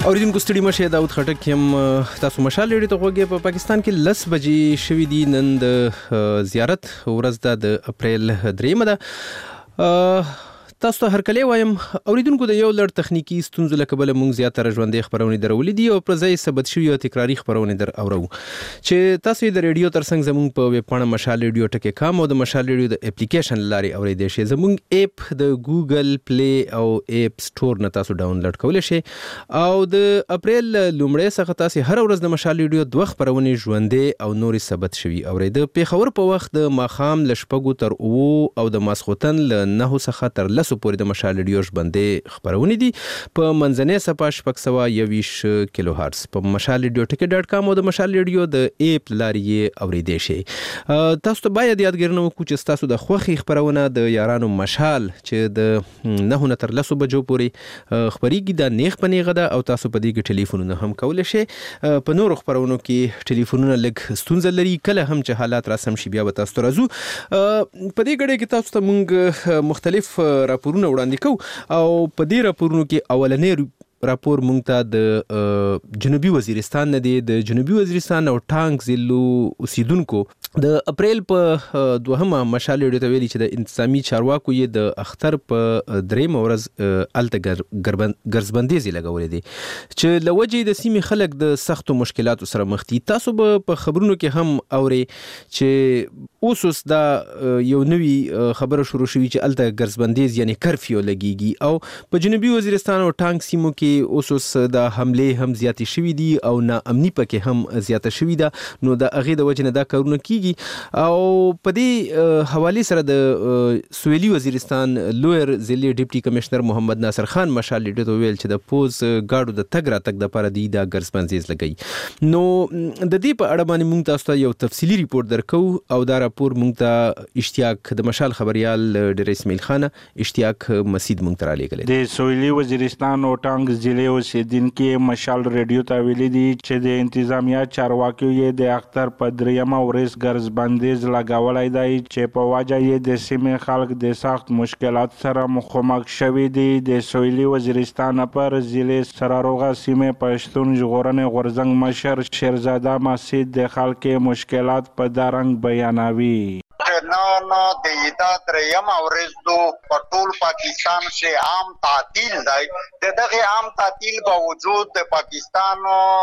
اوریدونکو ستړي مشه داود خټک یم. تاسو مشال لري ته غوږی په پاکستان کې 10 بجې شوې دي. نن د زیارت ورځ د اپریل 3 ده. تاسو ته هرکلی وایم. اوریدونکو د یو لړ تخنیکی ستونزو له کبله مونږ زیاتره ژوندۍ خبرونه درولې دي او پر ځای ثبت شوي او تکراري خبرونه در اورو چې تاسو د ریډیو ترڅنګ زمونږ په ویب پاڼه مشال ریډیو ټکی کام او د مشال ریډیو د اپلیکیشن لارې اوریدئ شئ. زمونږ اپ د ګوګل پلی او اپ سټور نه تاسو ډاونلوډ کولی شئ او د اپریل لومړۍ څخه تاسو هر ورځ د مشال ریډیو دوه خبرونه ژوندۍ او نورې ثبت شوي اورید. په خبر په وخت د ماخام ل شپږو تر 9 او د ماسخوتن ل 9 څخه تر 10 پورې د مشال ریډیو ژوندۍ خبرونه دي په منځنۍ صفحه 620 کیلو هرتز په مشال ریډیو ټکی ډاټ کام او د مشال ریډیو د اپ لارې اوریدئ شئ. تاسو ته باید یادګارنه وکړو چې تاسو د خوښي خبرونه د یارانو مشال چې د 9 تر 10 بجو پورې خبريږي د نیغ په نیغه ده او تاسو په دې کې ټلیفونونه هم کولی شئ. په نورو خبرونو کې ټلیفونونه لږ ستونزه لري، کله هم چې حالات راسم شي بیا به تاسو ته راځو. په دې غړي کې تاسو ته موږ مختلف راپورونه وړاندې کوو او په دې راپورونو کې اولنې راپور مونږ ته د جنوبي وزیرستان نه دی. د جنوبي وزیرستان او ټانک ضلعو اوسیدونکو د اپریل په دوهمه مشال ریډیو ته ویلي چې د انتظامی چارواکو یې د اختر په درېیمه ورځ الته ګرځبندیزې لګولې دي چې له وجې د سیمې خلک د سختو مشکلاتو سره مخ دي. تاسو به په خبرونو کې هم اورئ چې اوس دا یو نوی خبره شروع شوې چې الته ګرځبندیز یعنی کرفیو لګیږي او په جنوبي وزیرستان او ټانک سیمو کې اوس د حملې هم زیاتې شوې دي او ناامني پکې هم زیاته شوې ده. نو د هغې د وجې نه دا کارونه کیږي او په دې حوالې سره د سویلي وزیرستان لویر ضلع ډیپټي کمشنر محمد ناصر خان مشال ریډیو ته ویل چې د پوز ګاډو د تګ راتګ دپاره دی دا ګرځبندیز لګوي. نو د دې په اړه باندې موږ تاسو ته یو تفصیلي ریپورت درکو او دا راپور موږ ته اشتیاق د مشال خبريال ډیر اسماعیل خان اشتیاق مسید موږ ته را لېږلی. د سویلي وزیرستان او ټانک ضلع اوسیدونکو مشال ریډیو ته ویلي دي چې د انتظامیه چارواکو یې د اختر په درېیمه ورځ ګرځبندیز لګولی دی چې په وجه یې د سیمې خلک د سخت مشکلات سره مخامخ شوي دي. د سویلي وزیرستان پر ضلع سراروغه سیمې پښتون ژغورنې غورځنګ مشر شیرزاده مسید د خلکو مشکلات په دا رنګ بیانوي. نن د ایدا درېیمه ورځ په ټول پاکستان کې عام تعطیل دی. د دغه عام تعطیل باوجود د پاکستان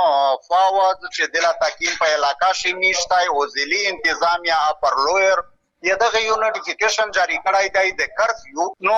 فوج چې د تاکین په علاقه کې میشتای او ضلعي انتظامیه اپر لویر یا دغه یو نوټیفیکیشن جاری کړی دی د کرفیو. نو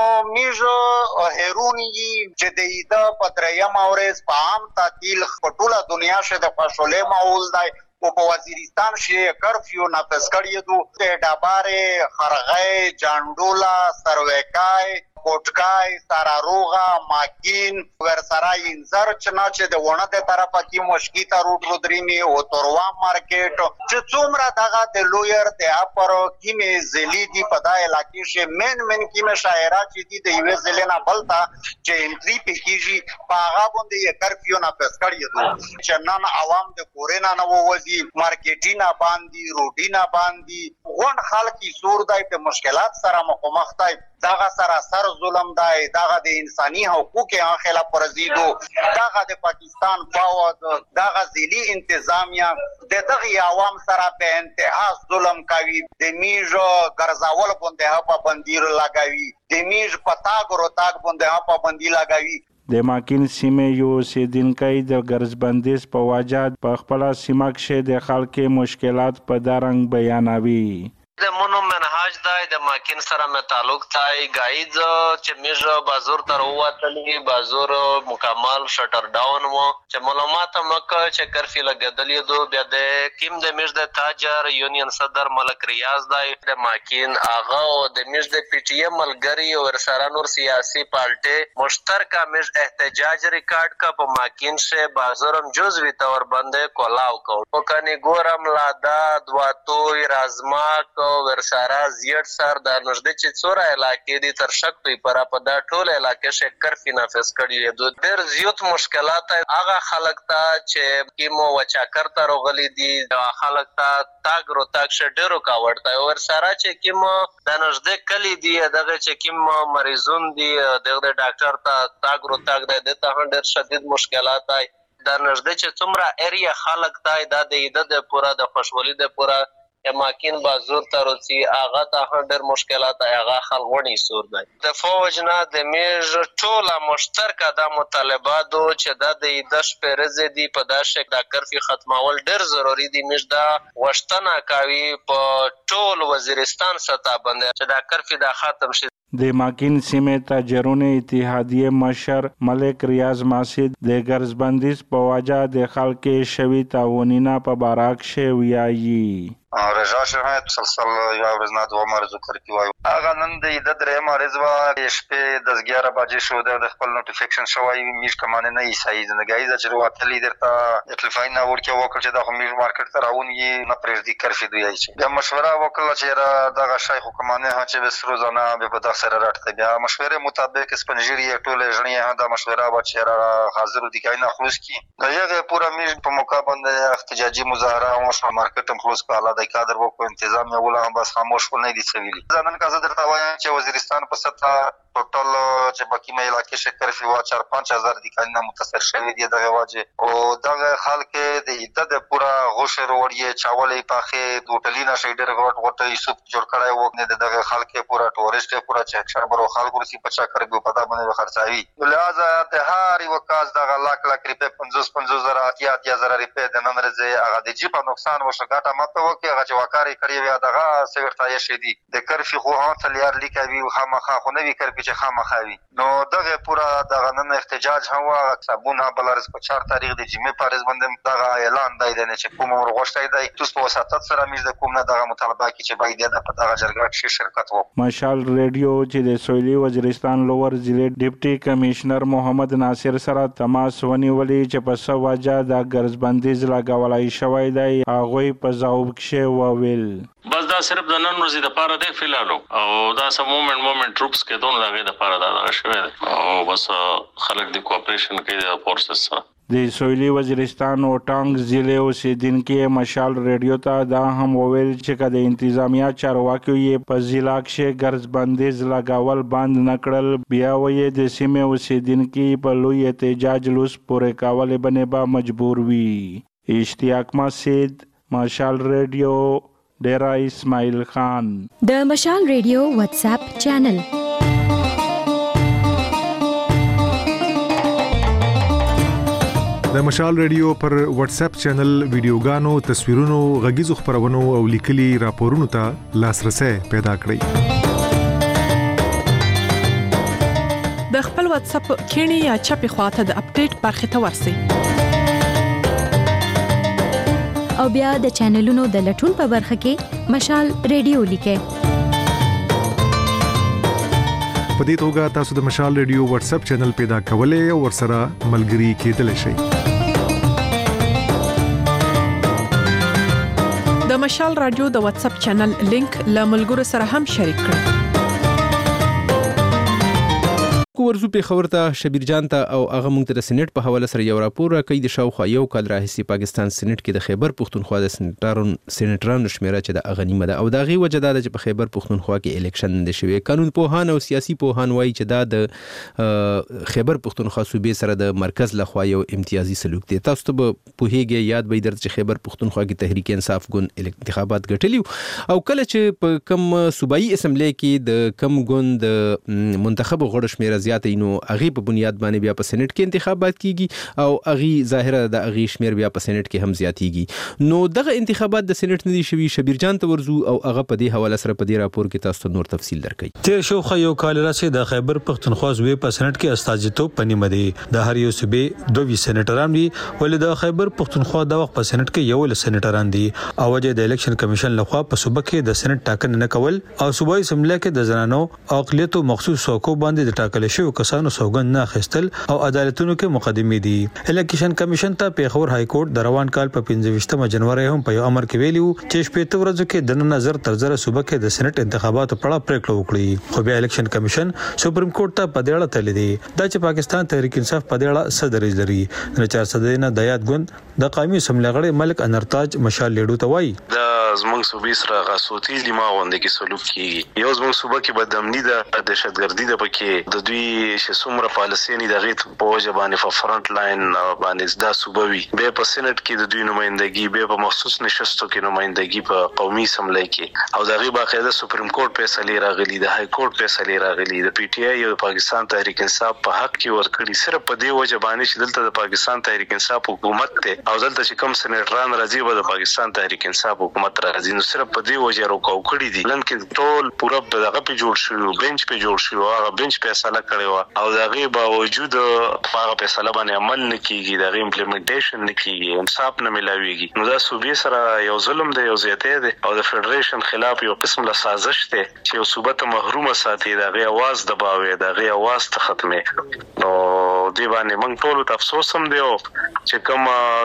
میژ هیرونی چې د ایدا په درېیمه ورځ په عام تعطیل په ټوله دنیا کې د خوشحالۍ ماحول دی او په وزیرستان کې کرفیو نافذ کړی دی. د ډبارې، خرغې، جانډولا، سرویکای، کوټکای، سراروغه، ماکین، ورسرای انزر چې د ونه د طرفه کې مشکیتا روډ رودرینی او توروا مارکیټ چې څومره دغه د لویر د اپر کیمه ضلع دی په دا علاقې کې من کیمه شاعره چې دی د یو ضلع نه بلتا چې انټری پکېږي په هغه باندې کرفیو نافذ کړی دی چې نن عوام د کورینا نه ووزي، مارکیټینا باندې، روډینا باندې غون خلک سور دی د مشکلات سره مخامخ دی. دغه سراسر ظلم دی، دغه د انساني حقوقو خلاف ورزي دو، دغه د پاکستان فوج، دغه ضلعي انتظامیه د دغه عوام سره په انتها ظلم کوي. د میژ ګرځاول باندې پابندي لګوي، د میژ په تاګ او تاګ باندې پابندي لګوي. د ماکین سیمې یو اوسیدونکی د ګرځبندیز په وجه په خپله سیمه کې د خلکو مشکلات په دا رنګ بیانوي. د مونو منهاج دی د ماکین سره مې تعلق دی. ګاید چې میژ بازور ته راووتلي، بازور مکمل شټر ډاون و چې معلومات هم وکړه چې کرفیو لګېدلې دو. بیا د کیم د میژ د تاجر یونین صدر ملک ریاض دی د ماکین هغه او د میژ د پی ټی ایم ملګري او ورسره نور سیاسي پارټۍ مشترکه میژ احتجاج ریکارډ کا په ماکین سے بازورم جزوی طور باندې کولاو کو. وکنی ګورم لادا دواتوی رازماک ورساره زیات سر د نږدې چې څوره علاقې دي تر شک پر په دا ټول علاقې شکر فی نافذ کړي دي ډېر زیات مشکلات هغه خلک ته چې کیمو وچاکر ته راغلي دي خلک ته تاګ رو تاګ شډرو کاوړ ته ورساره چې کیمو د نږدې کلی دی دغه چې کیمو مریضون دي دغه ډاکټر ته تاګ رو تاګ د ډېر شدید مشکلات دي د نږدې چې څومره ایریا خلک ته د پورا د خوشحالي د پورا ماکین بازور تروسی آغا ته ډېر مشکلات هغه خلغونی سور دی د فوج نه د میج ټوله مشترکه د مطالباتو چې د شپږ دي په داسې د کرفي ختمول ډېر ضروری دي میج دا وشتنه کوي په ټول وزیرستان سطح باندې چې د کرفي د ختم شي د ماکین سیمې تاجرونو اتحادیه مشر ملک ریاض ماسد د ګرځبندیز په وجه د خلک شوی تعاونینا په باراک شویایي رضا شهید سلسل یا ورځ نه دوه مرزو کرکی وایو هغه نن د درې مرز وا شپې د 11 بجې شو د خپل نوټیفیکیشن شوی میش کمانه نه ایسای زندګۍ د چروا تلی درته اطلاع نه ورکه وکړ چې د میش مارکیټ ته راونی نه پرېږدي کرفي دوی چې د مشوره وکړه چې دغه شیخ حکمانه چې به سروزانه به په سره راټته بیا مشوره مطابق سپنجری ټول ژنې دا مشوره و چې حاضر دي کینه خلاص کی دغه پورا میش په موقع باندې احتجاجي مظاهره او مارکیټ هم خلاص کړه د کادر وکړو انتظام یې ولا بس خاموش نه دي سویلي ځانن کا زه درته وایم چې وزیرستان په سطح ټوټل چې باقي مې علاقې شکر فی وا 4-5000 دي کینه متاثر شوی دي دغه واجه او دغه خلک د پورا غوشر وړي چاولې پاخه دوټلینا شیډر غوټه سوپ جوړ کړای وو نه دغه خلک پورا ټورست پورا چې شربرو خلکو رسی پچا کړو په دا باندې خرڅاوي لہذا د هاري وکاس دغه لاک روپے 50,000 80,000 روپے د نن ورځې هغه د جیب نقصان وشو ګټه ماته وکي هغه چې وکاري کړی وي دغه سیورتا یې شدي د کرفي خو هم تلیار لیکوي خامخا خو نه وی کرفي چې خامخاوي نو دغه پورا دغه نن احتجاج هم وا صابون بلارس په 4 تاریخ د جمعې پارز باندې دغه اعلان دی چې کوم ورغشتای دی تاسو په وساتت سره میز د کوم نه دغه مطالبه کی چې باید د دغه جرګه کې شرکت وکړي مشال ریډیو چې د سویلي وزیرستان لوور ضلع ډیپټي کمشنر محمد ناصر سره تماس ونیولې چې په سواجه د ګرځبندیز لګولای شوی دی هغه په ځواب کې وویل بس دا صرف د نن ورځې د پاره دی فلالو او دا سم مومنت ټروپس کې دونه دغه د پاره دا شوی او بس خلک د کوآپریشن کوي د فورسز سره د سویلي وزیرستان او ټانګ ضلع اوسیدونکو مشال ریډیو ته دا هم وویل چې کله انتظامیه چارواکو یې په ضلع کې ګرځبندیز لګاول بند نکړل بیا وې د سیمې اوسیدونکو په لوی احتجاج لوس پورې کول باندې مجبور وي اشتیاق مسید مشال ریډیو ډیرا اسماعیل خان د مشال ریډیو واتس اپ چینل د مشال ریډیو پر واتس اپ چینل ویډیوګانو تصویرونو غږیزو خبرونو او لیکلي راپورونو ته لاسرسي پیدا کړئ د خپل واتس اپ کینی یا چپی خواته د اپډیټ برخه ته ورسئ او بیا د چینلونو د لټون په برخه کې مشال ریډیو لیکئ په دې توګه تاسو د مشال ریډیو واتس اپ چینل پیدا کولای او ورسره ملګري کېدلی شئ د مشال رادیو د واتس اپ چینل لینک له ملګرو سره هم شریک کړئ ورزو په خبر ته شبیر جان ته او هغه مونږ ته سېنات په حواله سره یو راپور راکړي د شاوخوا یو کال راهیسي پاکستان سېنات کې د خیبر پښتونخوا د سېناترانو شمیره چې د اغنیمه ده او د غي وجه ده چې په خیبر پښتونخوا کې الیکشن د شوی قانون پوهان او سیاسي پوهان وایي چې دا د خیبر پښتونخوا صوبې سره د مرکز لخوا یو امتیازي سلوک دی تاسو ته په هیګه یاد به درته چې خیبر پښتونخوا کې تحریک انصاف ګوند انتخابات ګټلی او کله چې په کم صوبایي اسمبلی کې د کم ګوند منتخب غړو شمیره نو اغي په بنیاد باندې بیا په سېنات کې انتخابات کیږي او اغي ظاهره د اغي شمیر بیا په سېنات کې هم زیاتیږي نو دغه انتخابات د سېنات نه دي شوی شبیر جان ته ورزو او هغه په دې حواله سره په دې راپور کې تاسو ته نور تفصیل درکړي تیر شو خو یو کال راځي د خیبر پښتونخوا صوبې په سېنات کې استازیتوب پنیمه دي د هر یو صوبې دوه سېناتران دي ولې د خیبر پښتونخوا د وخت په سېنات کې یو سېناتران دي او وجه د الیکشن کمیشن لخوا په صوبه کې د سېنات ټاکنه نه کول او صوبایي اسمبلی کې د زنانو اقلیتو مخصوص حقوق باندې د ټاکل شو شوی کسانو سوګند نه اخیستل او عدالتونو کې مقدمې دي. الیکشن کمیشن ته پیښور های کورټ د روان کال په 25 جنوري هم په یو امر کې ویلیو چې شپږ ورځې کې د نظر تر زره صوبه کې د سېنات انتخاباتو په اړه پریکړه وکړي. خو بیا الیکشن کمیشن سپریم کورټ ته په دې اړه تللی دی دا چې پاکستان تحریک انصاف په دې اړه څه دریځ لري. د 400 نه د یاد ګوند د قومي اسمبلی غړي ملک انرتاج مشال لیډو ته وایي دا زمونږ صوبې سره غاسوتی دماغ باندې کې سلوک کیږي. یو زمونږ صوبه کې بدامني ده دهشتګردي ده پکې د دوی چې څومره پالیسي نه دغه په وجه باندې په فرنٹ لاین باندې دا صوبه وي به په سېنات کې د دوی نمائندګي به په مخصوص نشستو کې نمائندګي په قومي اسمبلی کې او دغه باقاعده سپریم کورټ فیصله راغلي د های کورټ فیصله راغلي د پی ټی آی او پاکستان تحریک انصاف په حق کې ورکړي صرف په دې وجه باندې چې دلته د پاکستان تحریک انصاف حکومت ته او دلته چې کوم سېنیټران راځي به د پاکستان تحریک انصاف حکومت راځي نو صرف په دې وجه راکاو کړی دي. نن کې ټول پوره دغه په جوړ شو بنچ په جوړ شو هغه بنچ فیصله کړی او دغه باوجود هغه فیصله باندې عمل نه کیږي دغه امپلیمنټیشن نه کیږي انصاف نه ملاويږي نو دا صوبې سره یو ظلم دی یو زیاته دی او د فدریشن خلاف یو قسم له سازش دی چې یو صوبه ته محروم ساتي دغه आवाज دباوي دغه आवाज ته ختمه نو دی باندې موږ ټول ته افسوس هم دی چې کوم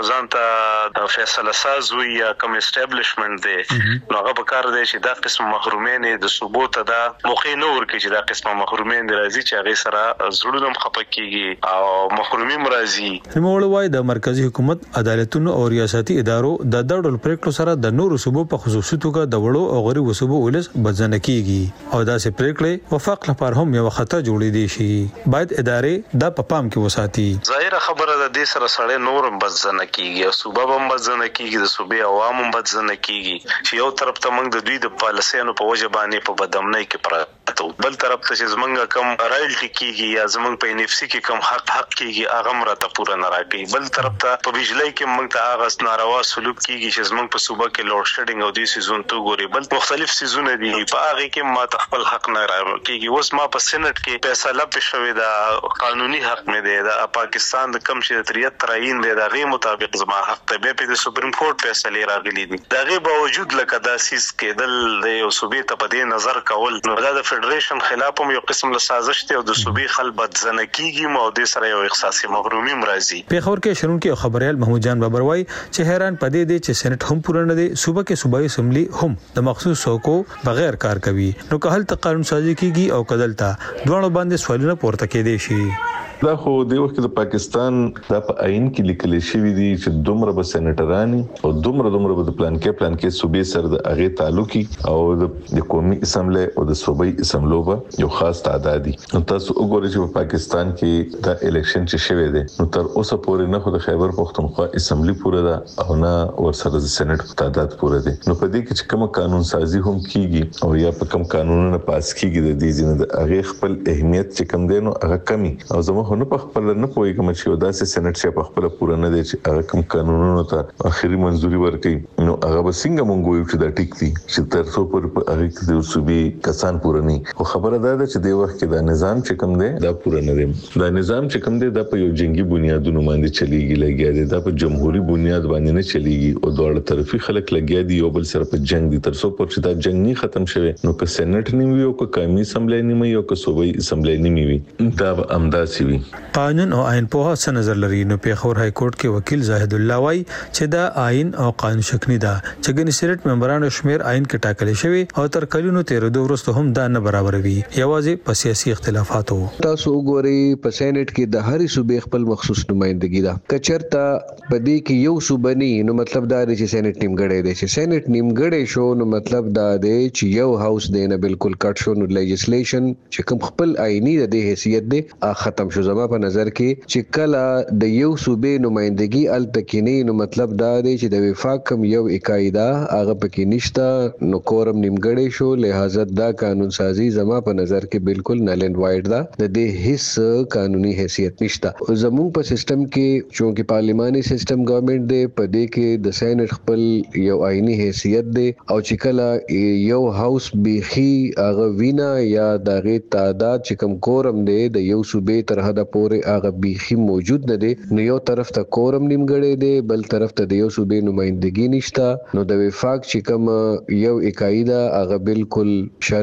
ځانته د فیصله ساز وي یا کوم اسټابلیشمنت دی نو هغه په کار دی چې دا قسم محرومین د ثبوت دا موخې نه ورکړي چې دا قسم محرومین راځي چې هغه سره زړونه خپکیږي او محرومي مرضی. نوموړ وايي د مرکزی حکومت عدالتونو او ریاستي ادارو د ډول پریکړو سره د نورو صوبو په خصوصي توګه د وړو او غریبو صوبو ولس بدځنه کیږي او دا سه پریکړې وفاق لپاره هم یو خطر جوړې دي شي باید ادارې دا په پام کې وساتي. ظاهر خبره ده د سره سره نورم بدځنه کیږي او صوبه هم بدځنه کیږي د صوبې عوام هم بدځنه کیږي چې یو طرف ته موږ د دوی د پالیسیانو په وجه باندې په بدامنۍ کې پراته بل طرف ته چې زمونږ کم رایلټي کیږي یا زمونږ په انفسي کې کم حق کیږي هغه مرته پوره نه راکړي بل طرف ته په بجلی کې موږ ته هغه ناروا سلوک کیږي چې زمونږ په صوبه کې لوډ شیډینګ او د سیزون تو ګوري بل مختلف سیزونه دي په هغه کې ما خپل حق نه راکړي اوس ما په سېنات کې فیصله پښوي دا قانوني حق مې دی دا پاکستان د کم چې 73 دی دا غي مطابق زما حق ته په د سپریم کورټ فیصله راغلي دي دا غي باوجود لکه دا سیس کېدل د یو صوبې ته په دې نظر کول نو دا د فدریشن خلاف هم یو قسم له سازش دی او د صوبې خل بدځنه کیږي مو د سره یو احساسي مغرومي مرضی. پیښور کې شرونکو خبريال محمود جان بابر وای چې حیران پدې دي چې سېنات هم پوره نه دي صوبه کې صوبایي اسمبلی هم د مخصوص څوکو بغیر کار کوي نو که هلته قانون سازي کیږي او کدلته دوه باندې سوالونه پورته کېدي شي. دا خو د وخت د پاکستان د آئین کې لیکل شوی دی چې دومره به سېنیټرانی او دومره به د پلان کې صوبې سره د هغه تعلقي او د قومي اسمبلی او د صوبایي اسمبلو به یو خاص تعداد دي. نو تاسو وګورئ چې په پاکستان کې د الیکشن چې شوی دی نو تر اوسه پورې نه خو د خیبر پختونخوا اسمبلی پوره ده او نه ورسره د سېنات په تعداد پوره دي. نو په دې کې چې کوم قانون سازي هم کیږي او یا په کوم قانونونه پاس کیږي د دې ځینې د هغه خپل اهمیت چې کم دی نو هغه کمی او زموږ نه په خپل نه پوهیږم چې دا سېنات چې په خپل پوره نه دی چې هغه کوم قانونونو ته اخري منځوري ورکړي نو هغه به څنګه مونږ وایو چې دا ټیک دي چې تر څو پر هغه کې د صوبې کسان پوره نه خو خبره ده چې د وخت کې دا نظام چې کوم دی دا پوره نه دی دا نظام چې کوم دی دا په یو جنگي بنیادونو باندې چلیږي لګیا دی دا په جمهوریت بنیاد باندې نه چلیږي او دوه طرفي خلک لګیا دي یو بل سره په جنگ دي تر څو پر چې دا جنگ نه ختم شوه نو که سېنات نیمه یو که قومي اسمبلی نیمه یو که صوبایي اسمبلی نیمه وي دا به امداسي وي. قانون او آئین په څه نظر لري نو پیښور های کورټ کې وکیل زاهد الله وای چې دا آئین او قانون شکنی ده چې ګنې سېنات ممبرانو شمیر آئین کې ټاکل شوی او تر کلونو 13 ورځې هم دا نه برابر وي یوازې په سیاسي اختلافاتو. تاسو وګورئ په سېنات کې د هرې صوبې خپل مخصوص نمائندګي ده کچرته په دې کې یو صوبه نه نو مطلب دا دی چې سېنات نیمګړی دی چې سېنات نیمګړی شو نو مطلب دا دی چې یو هاوس دی نه بالکل کټ شو نو لیجسلیشن چې کوم خپل آئینی د حیثیت دی ختم شو. زما په نظر کې چې کله د یو صوبې نمائندګي ال تکینی نو مطلب دا دی چې د وفاق کم یو اکایدا هغه پکې نشته نو کورم نیمګړی شو لہذا دا قانون سازي زما په نظر کې بالکل نل اینڈ وایډ دا د دې هیڅ قانوني حیثیت نشته. زموږ په سیستم کې چونکه پارلیماني سیستم ګورنمنت دی په دې کې د سېنات خپل یو آئینی حیثیت دی او چې کله یو هاوس بيخي هغه وینا یا دغه تعداد چې کم کورم دی د یو صوبې تر حد پورې هغه بيخي موجود نه دی نو یو طرف ته کورم نیمګړی دی بل طرف ته د یو صوبې نمائندګي نشته نو د وفاق چې کوم یو اکایدا هغه بالکل شل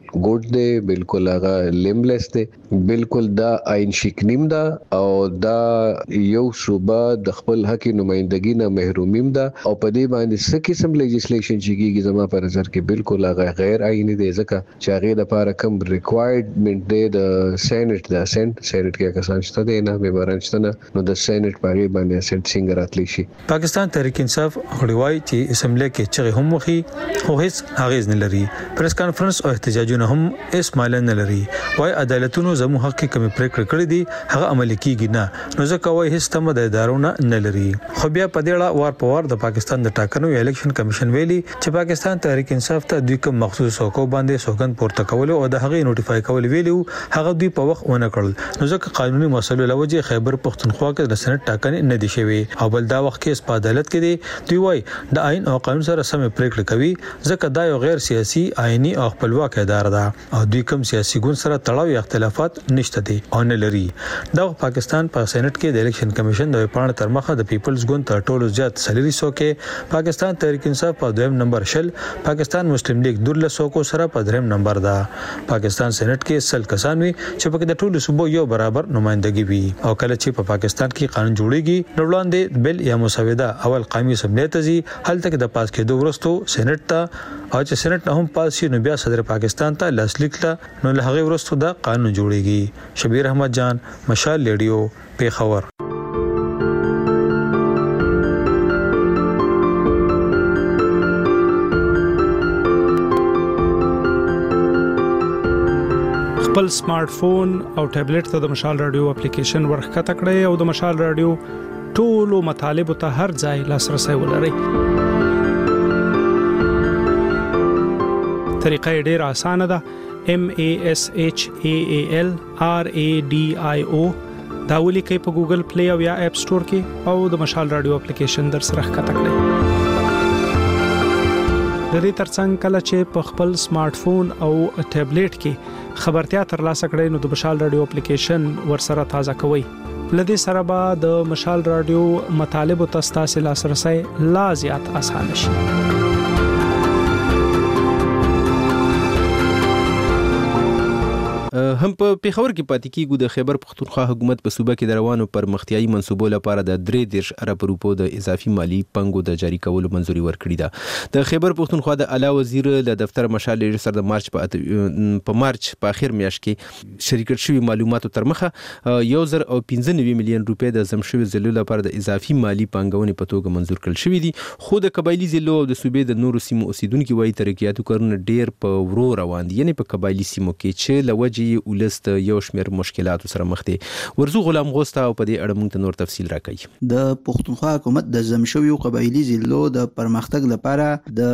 ګوډ دی، بالکل هغه لیملیس دی، بالکل دا آئین شکنیم دا او دا یو صوبه د خپل حق نمائندګي نه محرومیم دا او په دې باندې څه قسم لیجسلیشن چې کیږي زما په نظر کې بالکل هغه غیر آئینی دی، ځکه چې هغه د لپاره کم ریکوایرمنت دی د سېنات کې کسان شته دي نه مېباران شته نه، نو د سېنات په اړه باندې سېنات څنګه راتلی شي. پاکستان تحریک انصاف غړوای چې اسمبلی کې چې هم مخي خو هیڅ اغیز نه لري، پریس کانفرنس او احتجاجونه هم هیڅ مال نه لري، وای عدالتونو زمو حق کې کمی پریکړه کړې دي هغه عملي کیږي نه، نو ځکه وای هیڅ تم د ادارونو نه لري. خو بیا په دې اړه وار په وار د پاکستان د ټاکنو الیکشن کمیشن ویلي چې پاکستان تحریک انصاف ته دوی کوم مخصوص حقوق باندې سوګند پورته کول او د هغه نوټیفای کول ویلو هغه دوی په وخت ونه کړل، نو ځکه قانوني مسلو لوجه خیبر پختونخوا کې د سنټ ټاکنې نه دي شوی او بل دا وخت کې په عدالت کې دی. دوی وای د آئین او قانون سره سم پریکړه کوي ځکه دا یو غیر سیاسي آئینی او خپلواک اداره ده او دوی کوم سیاسي ګوند سره تړاو یا اختلافات نشته دي او نه لري. دا پاکستان په سېنات کې د الیکشن کمیشن د وپاڼې تر مخه د پیپلز ګوند تر ټولو زیات سلیریسو کې پاکستان تحریک انصاف په دویم نمبر شل، پاکستان مسلم لیگ 1200 کو سره په دریم نمبر ده. پاکستان سېنات کې سل کسان وي چې په د ټولو صوبو یو برابر نمائندګي وي او کله چې په پاکستان کې قانون جوړیږي نو وړاندې بل یا مسوده اول قومي اسمبلی ته ځي، هلته کې د پاس کېدو وروسته سېنات ته او چې سېنات نه هم پاس شي نو بیا صدر پاکستان ته لاسلیک له نو له هغه وروسته دا قانون جوړیږي. شبیر احمد جان، مشال ریډیو، پیښور. خپل سمارټ فون او ټابلیټ ته د مشال رادیو اپلیکیشن ورخکته کړئ او د مشال رادیو ټولو مطالب ته هر ځای لاسرسي ولرئ. طریقه ډیره اسانه ده. MASHAAL RADIO دا ولیکئ په ګوګل پلی او یا اپ سٹور کې او د مشال رادیو اپلیکیشن در سره ښکته کړئ. د دې ترڅنګ کله چې په خپل سمارټ فون او ټابلیټ کې خبرتیا ترلاسه کړئ نو د مشال رادیو اپلیکیشن ورسره تازه کوئ. لدې سره به د مشال رادیو مطالب او تاسو لاسرسي لا زیات اسانه شي. هم په پیښور کې پاتې کیږي د خیبر پختونخوا حکومت په صوبه کې د روانو پرمختیایي منصوبو لپاره د 3 ارب روپو د اضافي مالی پنګو د جاری کولو منځوري ورکړې ده. د خیبر پختونخوا د اعلی وزیر له دفتر مشال سره د مارچ په اخر میاشت کې شریکت شوی معلوماتو تر مخه 1.95 میلیون روپۍ د زمشوي ضلعو لپاره د اضافي مالی پنګونې په توګه منظور کړل شوې دي. خو د قبایلی ضلعو او د صوبې د نورو سیمو اوسیدونکو وايي ترقیاتو کارونه ډیر په ورو روان دي، یعنی په قبایلی سیمو کې چې لوجه ولست یو شمېر مشکلاتو سره مخ دي. ورزو غلام غوستا او په دې اړه موږ ته نور تفصیل راکړي. د پښتونخوا حکومت د زمشوي قبایلی ضلعو د پرمختګ لپاره د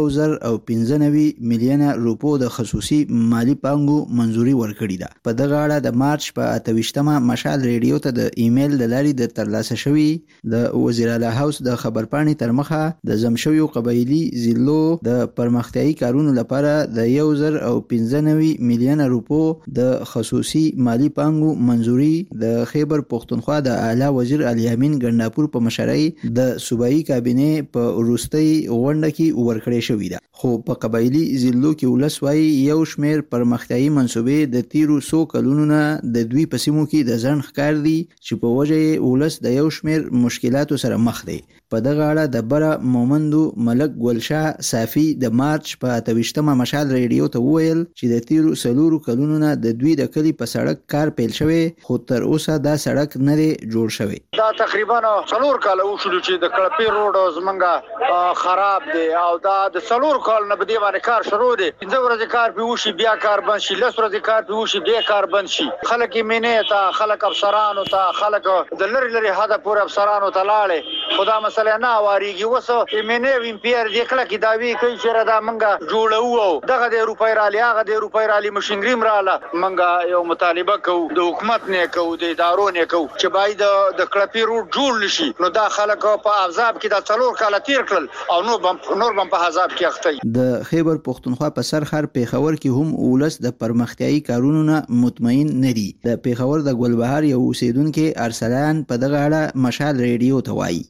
1.95 میلیون روپو د خصوصي مالی پانګو منځوري ورکړې ده. په دغه اړه د مارچ په 28مه مشال ریډیو ته د ایمیل د لارې د ترلاسه شوی د وزیر اعلی هاوس د خبرپاڼې تر مخه د زمشوي قبایلی ضلعو د پرمختیایي کارونو لپاره د 1.95 میلیون روپو د خصوصي مالی پانګو منځوري د خیبر پختونخوا د اعلی وزیر علي امین ګنداپور په مشرۍ د صوبایي کابینې په وروستۍ غونډه کې ورکړې شوې ده. خو په قبایلی ضلعو کې ولسوي یو شمېر پرمختیایي منصوبې د تیرو 100 کلونو نه د دوی په سیمو کې د ځن ښکار دي چې په وجه ولس د یو شمېر مشکلاتو سره مخ دی. په دغه اړه د بره مومندو ملک ګلشاه صافي د مارچ په 28مه مشال ریډیو ته وویل چې د تیرو 4 کلونو نه د دوی د کلی په سړک کار پیل شوی خو تر اوسه دا سړک نه دی جوړ شوی. دا تقریبا 4 کال وشول چې د کلپی روډ زمونږه خراب دی او دا د 4 کال نه بده باندې کار شروع دی. 15 ورځې کار پیوشي بیا کار بند شي، 10 ورځې کار پیوشي بیا کار بند شي. خلک یې مینه ته، خلک افسرانو ته، خلک د لری حدا پور افسرانو ته لاړې. خدا مسله نه واریږي وسو مینه وین پیر دې کله کې داوی کوي چې دا منګه جوړو دغه د روپای رالي هغه د روپای رالي مشنګریم رااله منګه یو مطالبه کو د حکومت نه کو د ادارو نه کو چې باید د کلپی روډ جوړ نشي. نو دا خلک په عذاب کې د 4 کال تیر کړل او نور بم په عذاب کې اخته. د خیبر پختونخوا په سرخر پیښور کې هم ولس د پرمختیایي کارونو نه مطمئن نه دي. د پیښور د ګلبهار یو اوسیدونکو ارسلان په دغه اړه مشال ریډیو ته وایي.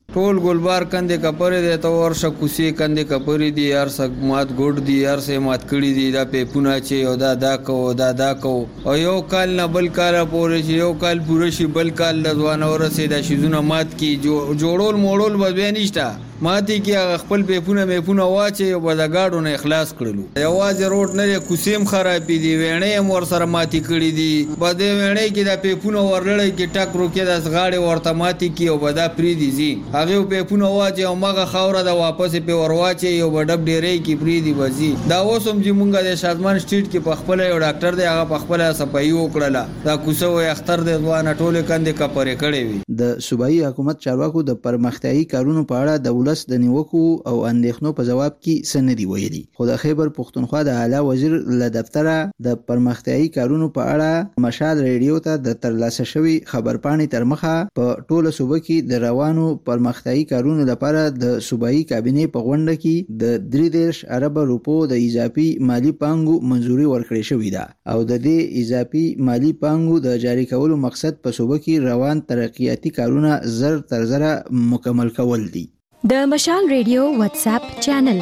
ټول ګلبار کندې کپرې دي ته ورشه کوسي کندې کپرې دي هر څه مات ګډ دي هر څه مات کړي دي دا پیپونه چې او دا کو او یو کال نه بل کال پورې یو کال پوره شي بل کال د ځوان ورسې د شیزونه مات کی جوړول موړول به نشته ماتي کې خپل پیپونه واچي او بدګاډو نه اخلاص کړلو یوازې روډ نه کوسیم خرابې دي وینې مور سره ماتي کړي دي بده وینې کې د پیپونه ورلړې کې ټک روکې د غاړې ورته ماتي کې او بدا پری دي زی هغه پیپونه واچي او مغه خوره د واپس په ورواچي او بډب ډېرې کې پری دي وزي دا اوسم چې مونږه د شازمان سټریټ کې په خپل یو ډاکټر دی هغه په خپل صفایي وکړه دا کوسه و اختر د ځوان ټوله کندې کپرې کړې وي د صوبایي حکومت چارواکو د پرمختیايي کارونو په اړه د ولس د نیوکو او اندېښنو په جواب کې سندې ویلي خو د خیبر پښتونخوا د اعلی وزیر له دفتره د پرمختیايي کارونو په اړه مشال ریډیو ته د ترلاسه شوی خبرپاڼې تر مخه په ټوله صوبه کې د روانو پرمختیايي کارونو لپاره د صوبایي کابینې په غونډه کې د 33 ارب روپو د اضافي مالی پانګو منزوري ورکړې شوې ده او د دې اضافي مالی پانګو د جاری کولو مقصد په صوبه کې روان ترقیاتي کارونه زر تر زره مکمل کول دي د مشال ریډیو واتس اپ چینل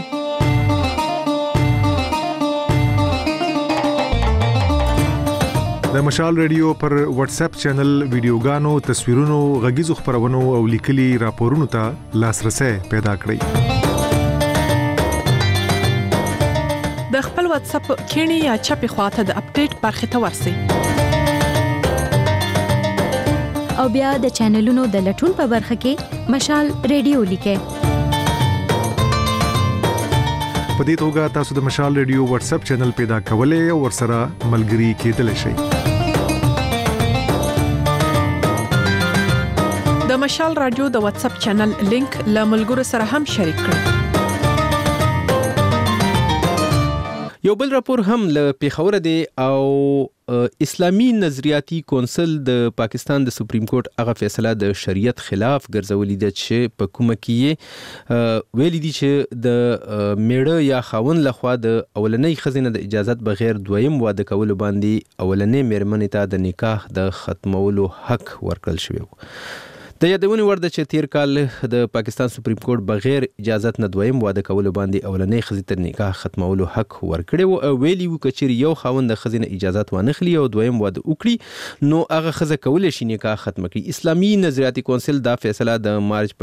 د مشال ریډیو پر واتس اپ چینل ویډیوګانو تصویرونو غږیزو خبرونو او لیکلي راپورونو ته لاسرسي پیدا کړئ د خپل واتس اپ کینی یا چپی خواته د اپډیټ برخه ته ورسی او بیا د چینلونو د لټون په برخه کې مشال ریډیو لیکه په دې توګه تاسو د مشال ریډیو واتس اپ چینل پیدا کولای او ورسره ملګري کېدلی شئ د مشال رادیو د واتس اپ چینل لینک له ملګرو سره هم شریک کړئ یو بل راپور هم له پیښور دی او اسلامی نظریاتي کونسل د پاکستان د سپریم کورټ هغه فیصله د شریعت خلاف ګرځولې ده چې په کومه کې ویلي دي چې د میړه یا خاوند لخوا د اولنۍ خزینه د اجازت بغیر دویم واده کول باندې اولنۍ میرمنې ته د نکاح د ختمولو حق ورکړل شوی د یادونې وړ ده چې تیر کال د پاکستان سپریم کورټ بغیر اجازت نه دویم واده کول باندې اولنۍ خزې ته نکاح ختمولو حق ورکړي او ویلي و کچې یو خاوند د خزې نه اجازت وانخلي او دویم واده وکړي نو هغه خزه کولای شي نکاح ختم کړي اسلامي نظریاتي کونسل دا فیصله د مارچ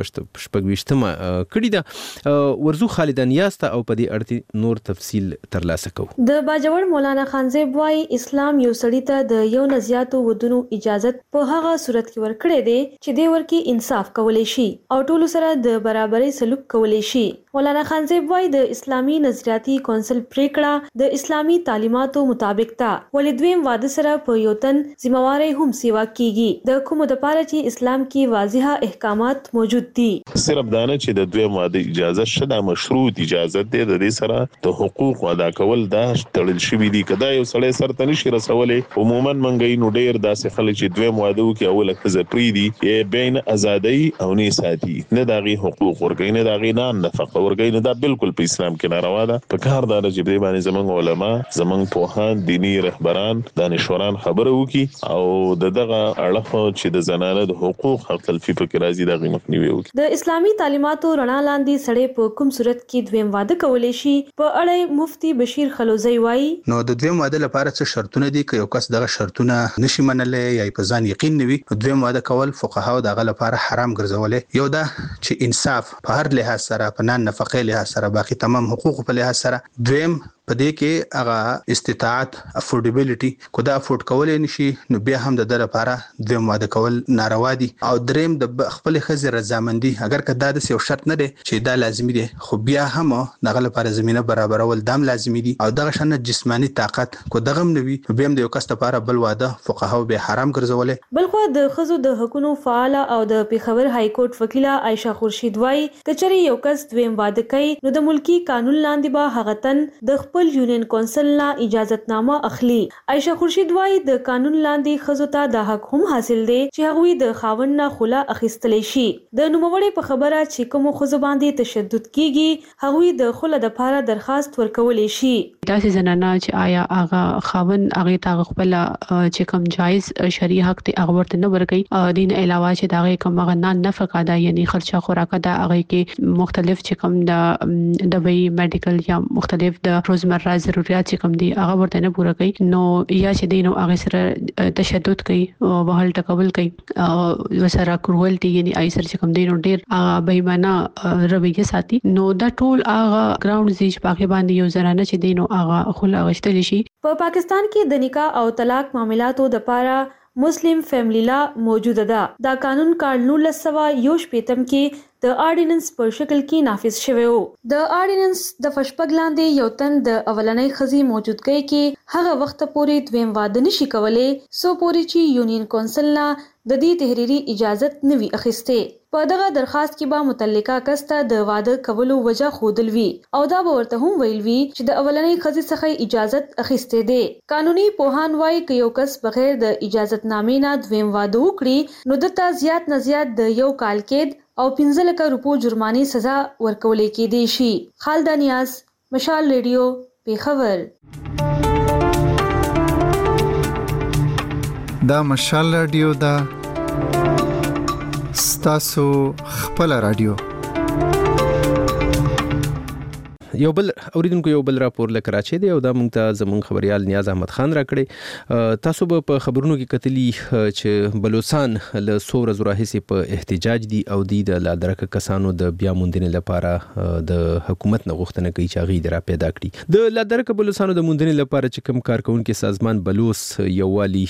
28 کړی ده ورزو خالدان یاسته او په دې اړه نور تفصیل ترلاسه کوو د باجوړ مولانا خانزیب وايي اسلام یو سړی ته د یو نزياتو ودونو اجازت په هغه صورت کې ورکړي دي چې د کې انصاف کولای شي او ټول سره د برابرۍ سلوک کولای شي مولانا خانزیب وايي د اسلامي نظریاتي کونسل پریکړه د اسلامي تعلیماتو مطابق ده ولې دویم واده سره په یو تن ذمہواری هم سیوا کیږي د کومو د پاره چې اسلام کې واضحه احکامات موجود دي صرف دانه چې د دویم واده اجازه شته مشروط اجازه ده د دې سره د حقوق ادا کول دا تړل شوی دي کدا یو سړی سره تنشي رسولې عموما منګي نو ډیر داسې خلک چې دویم واده وکي اوله کزه پری دي بین ازادي او نه ساتي نه داغي حقوق ورګي نه داغي نه نفقه ورګي نه دا بالکل په اسلام کې ناروا ده په کار دا چې به باندې زمنګ علما زمنګ پوهان دینی رهبران دانشوران خبره وکي او دغه اړه چې د زنانه د حقوق حق تلفي فکر راځي دغه مخنیوي وکي د اسلامي تعلیماتو رڼا لاندې سړی په کوم صورت کې دویم واده کولای شي په اړه مفتي بشیر خلوزی وایي نو د دویم واده لپاره څه شرطونه دي که یو کس دغه شرطونه نشي منلې یا په ځان یقین نوي دویم واده کول فقهاو دغه لپاره حرام ګرځولې یو دا چې انصاف په هر لحاظ سره په نن نفقې لحاظ سره باقي تمام حقوق په لحاظ سره دویم په دې کې هغه استطاعت افورډیبিলিټي کو دا افورډ کولای نشي نو بیا هم د لپاره دویم واده کول ناروا دي او دریم د خپل خزر رضامندي اگر کدا د یو شرط نه دي چې دا لازمي دي خو بیا هم دغه لپاره زمينه برابرول دام لازمي دي او دغه شنه جسمانی طاقت کو دغه نوي بیا هم د یو کس لپاره بل واده فقهاو به حرام ګرځولې بلخو د خزو د حقوقو فعال او د پیښور های کورټ وکیله عائشه خورشید وايي کچري یو کس دویم واده کوي نو د ملکی قانون لاندې به هغه تن د خپل یونین کونسل نه اجازهتنامه اخلي. عائشہ خورشید وايي د قانون لاندې ښځو ته د حق هم حاصل دی چې هغوی د خاوند نه خلا اخیستلی شي. د نوموړې په خبره چې کومو ښځو باندې تشدد کیږي هغوی د خلا دپاره درخواست ورکولی شي. داسې زنانه چې آیا هغه خاوند هغې ته خپله چې کوم جایز شرعي حق دی هغه ورته نه ورکوي. دین علاوه چې د هغې کوم هغه نفقه ده یعنې خرچه خوراکه ده هغې کې مختلف چې کوم د دبی میډیکل یا مختلف د روزمره ضرورت چې کوم دي هغه ورته نه پوره کوي نو یا چې دی نو هغې سره تشدد کوي وهل ټکول کوي ورسره کروولټي یعنې هغې سره چې کوم دی نو ډېر بېایمانه رویه ساتي نو دا ټول هغه ګراونډز دي چې په هغې باندې یو زنانه چې دی نو هغه خلا اخیستلی شي. په پاکستان کې د نکاح او طلاق معاملاتو دپاره مسلم فیملی لا موجوده ده. دا قانون کال 1961 کې د آرډیننس په شکل کې نافذ شوی و. د آرډیننس د فشپږ لاندې یو تن د اولنۍ ښځې موجودګۍ کې هغه وخت پورې دویم واده نشي کولی څو پورې چې یونین کونسل نه د دې تحریري اجازت نه وي اخیستې. په دغه درخواست کې به متعلقه کس ته د واده کولو وجه ښودل وي او دا به ورته هم ویل وي چې د اولنۍ ښځې څخه اجازت اخیستی دی. قانوني پوهان وایي که یو کس بغیر د اجازتنامې نه دویم واده وکړي نو ده ته زیات نه زیات د 1 کال قید او 15 لکه روپو جرمانې سزا ورکولی کېدی شي. خالده نیاز، مشال ریډیو، پیښور. دا مشال رادیو دا ستاسو خپل رادیو. یو بل اوریدونکو یو بل راپور له کراچۍ دی او دا موږ ته زموږ خبريال نیاز احمد خان راکړی. تاسو به په خبرونو کې کتلی چې بلوچستان له څو ورځو راهیسې په احتجاج دي او د لادرکه کسانو د بیا موندنې لپاره د حکومت نه غوښتنه کوي چې هغه را پیدا کړي. د لادرکه بلوچستانو د موندنې لپاره چې کوم کارکونکو سازمان بلوس یووالي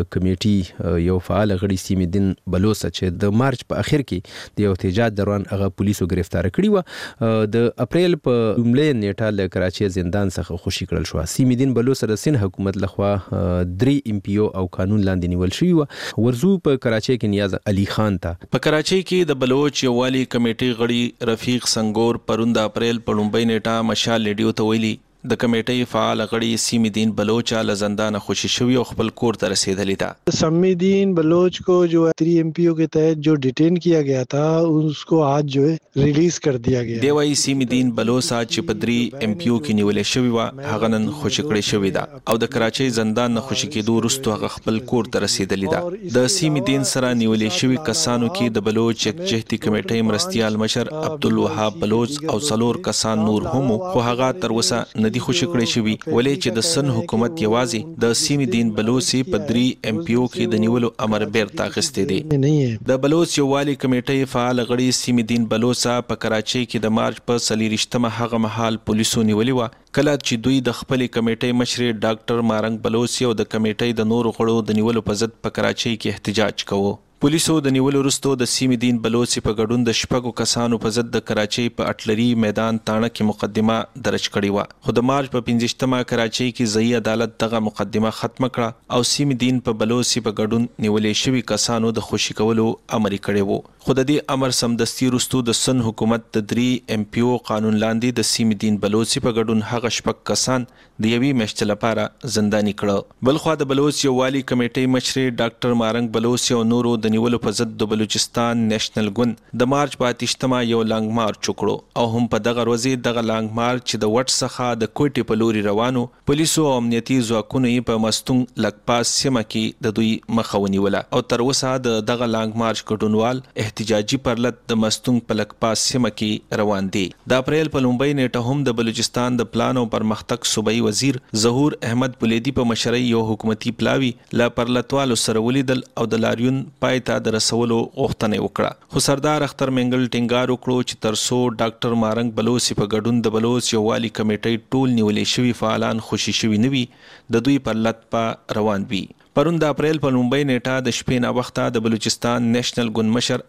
کمیټي یو فعال غړي سیمې دین بلوس چې د مارچ په اخر کې د احتجاج دوران هغه پولیسو گرفتار کړی و. د اپریل په لومړۍ نیټه له کراچۍ زندان څخه خوشي کړل شو. سیمې دین بلوچ سره سند حکومت لخوا 3 MPO او قانون لاندې نیول شوی و. ورزو په کراچۍ کې نیاز علي خان ته په کراچۍ کې د بلوچ یووالي کمیټې غړي رفیق سنگور پرون د اپریل په لومړۍ نیټه مشال ریډیو ته ویلي د کمیټې فعال غړي سیمی دین بلوچ له زندان خوشی شوی او خپل کور ته رسیدلی ده. سیمی دین بلوچ کو جو 3 MPO के तहत जो डिटेन किया गया था उसको आज जो है रिलीज कर दिया गया. دی وايي سیمی دین بلوچ چې په 3 MPO کې نیول شوی و هغه نن خوشی کړی شوی ده او د کراچۍ زندان نه خوشی کېدو وروسته هغه خپل کور ته رسیدلی ده. د سیمی دین سره نیول شوی کسانو کې د بلوچ یکجهتي کمیټې مرستيال مشر عبدالوهاب بلوچ او څلور کسان نور هم خو هغه تر اوسه ندي خوشی کړی شوی ولې چې د سن حکومت یوازې د سیمی دین بلوچ په 3 MPO کې د نیولو امر بیرته اخیستی دی. د بلوچ یووالي کمیټې فعال غړي سیمی دین بلوچ په کراچۍ کې د مارچ په 23 هغه مهال پولیسو نیولې و کله چې دوی د خپل کمیټې مشر ډاکټر مارنګ بلوچ او د کمیټې د نورو غړو د نیولو په ضد په کراچۍ کې احتجاج کوو. پولیسو د نیولو وروسته د سیمی دین بلوچ په ګډون د شپږو کسانو په ضد د کراچۍ په اټلري میدان تاڼه کې مقدمه درج کړې و خو د مارچ په 15 کراچۍ کې ځایي عدالت دغه مقدمه ختم کړه او سیمی دین په بلوچ په ګډون نیولې شوی کسانو د خوشی کولو امر کړی وو. خو د دې امر سمدستي وروسته د سن حکومت د 3 MPO قانون لاندې د سیمی دین بلوچ په ګډون هغه شپږ کسان د یوې میاشتې لپاره زنداني کړه. بلخوا د بلوچ یووالي کمیټې مشر ډاکټر مارنګ بلوچ او نورو د نیولو په ضد د بلوچستان نېشنل ګوند د مارچ په 28 یو لانګ مارچ وکړو او هم په دغه ورځ دغه لانګ مارچ د وټ څخه د کوټې په لوري روانو پولیسو او امنیتي ځواکونو په مستونګ لکپاس سیمه کې د دوی مخه ونیوله او تر اوسه دغه لانګ مارچ ګډونوال احتجاجي پرلط د مستونګ په لکپاس سیمه کې روان دي. د اپریل په لومړۍ نیټه هم د بلوچستان د پلان او پرمختګ صوبایي وزیر ظهور احمد بلیدي په مشرۍ یو حکومتي پلاوی لا پرلطوالو سره ولیدل او د لاریون پای ته د رسولو غوښتنه وکړه. خو سردار اختر منګل ټینګار وکړو چې ترسو ډاکټر مارنګ بلوچ په ګډون د بلوچ یووالي کمیټې ټول نیولې شوی فعالان خوشي شوی نه وي د دوی پر لټ په روان وي. پرون د اپریل په لومړۍ نیټه د شپې نه وخته د بلوچستان نېشنل ګوند مشر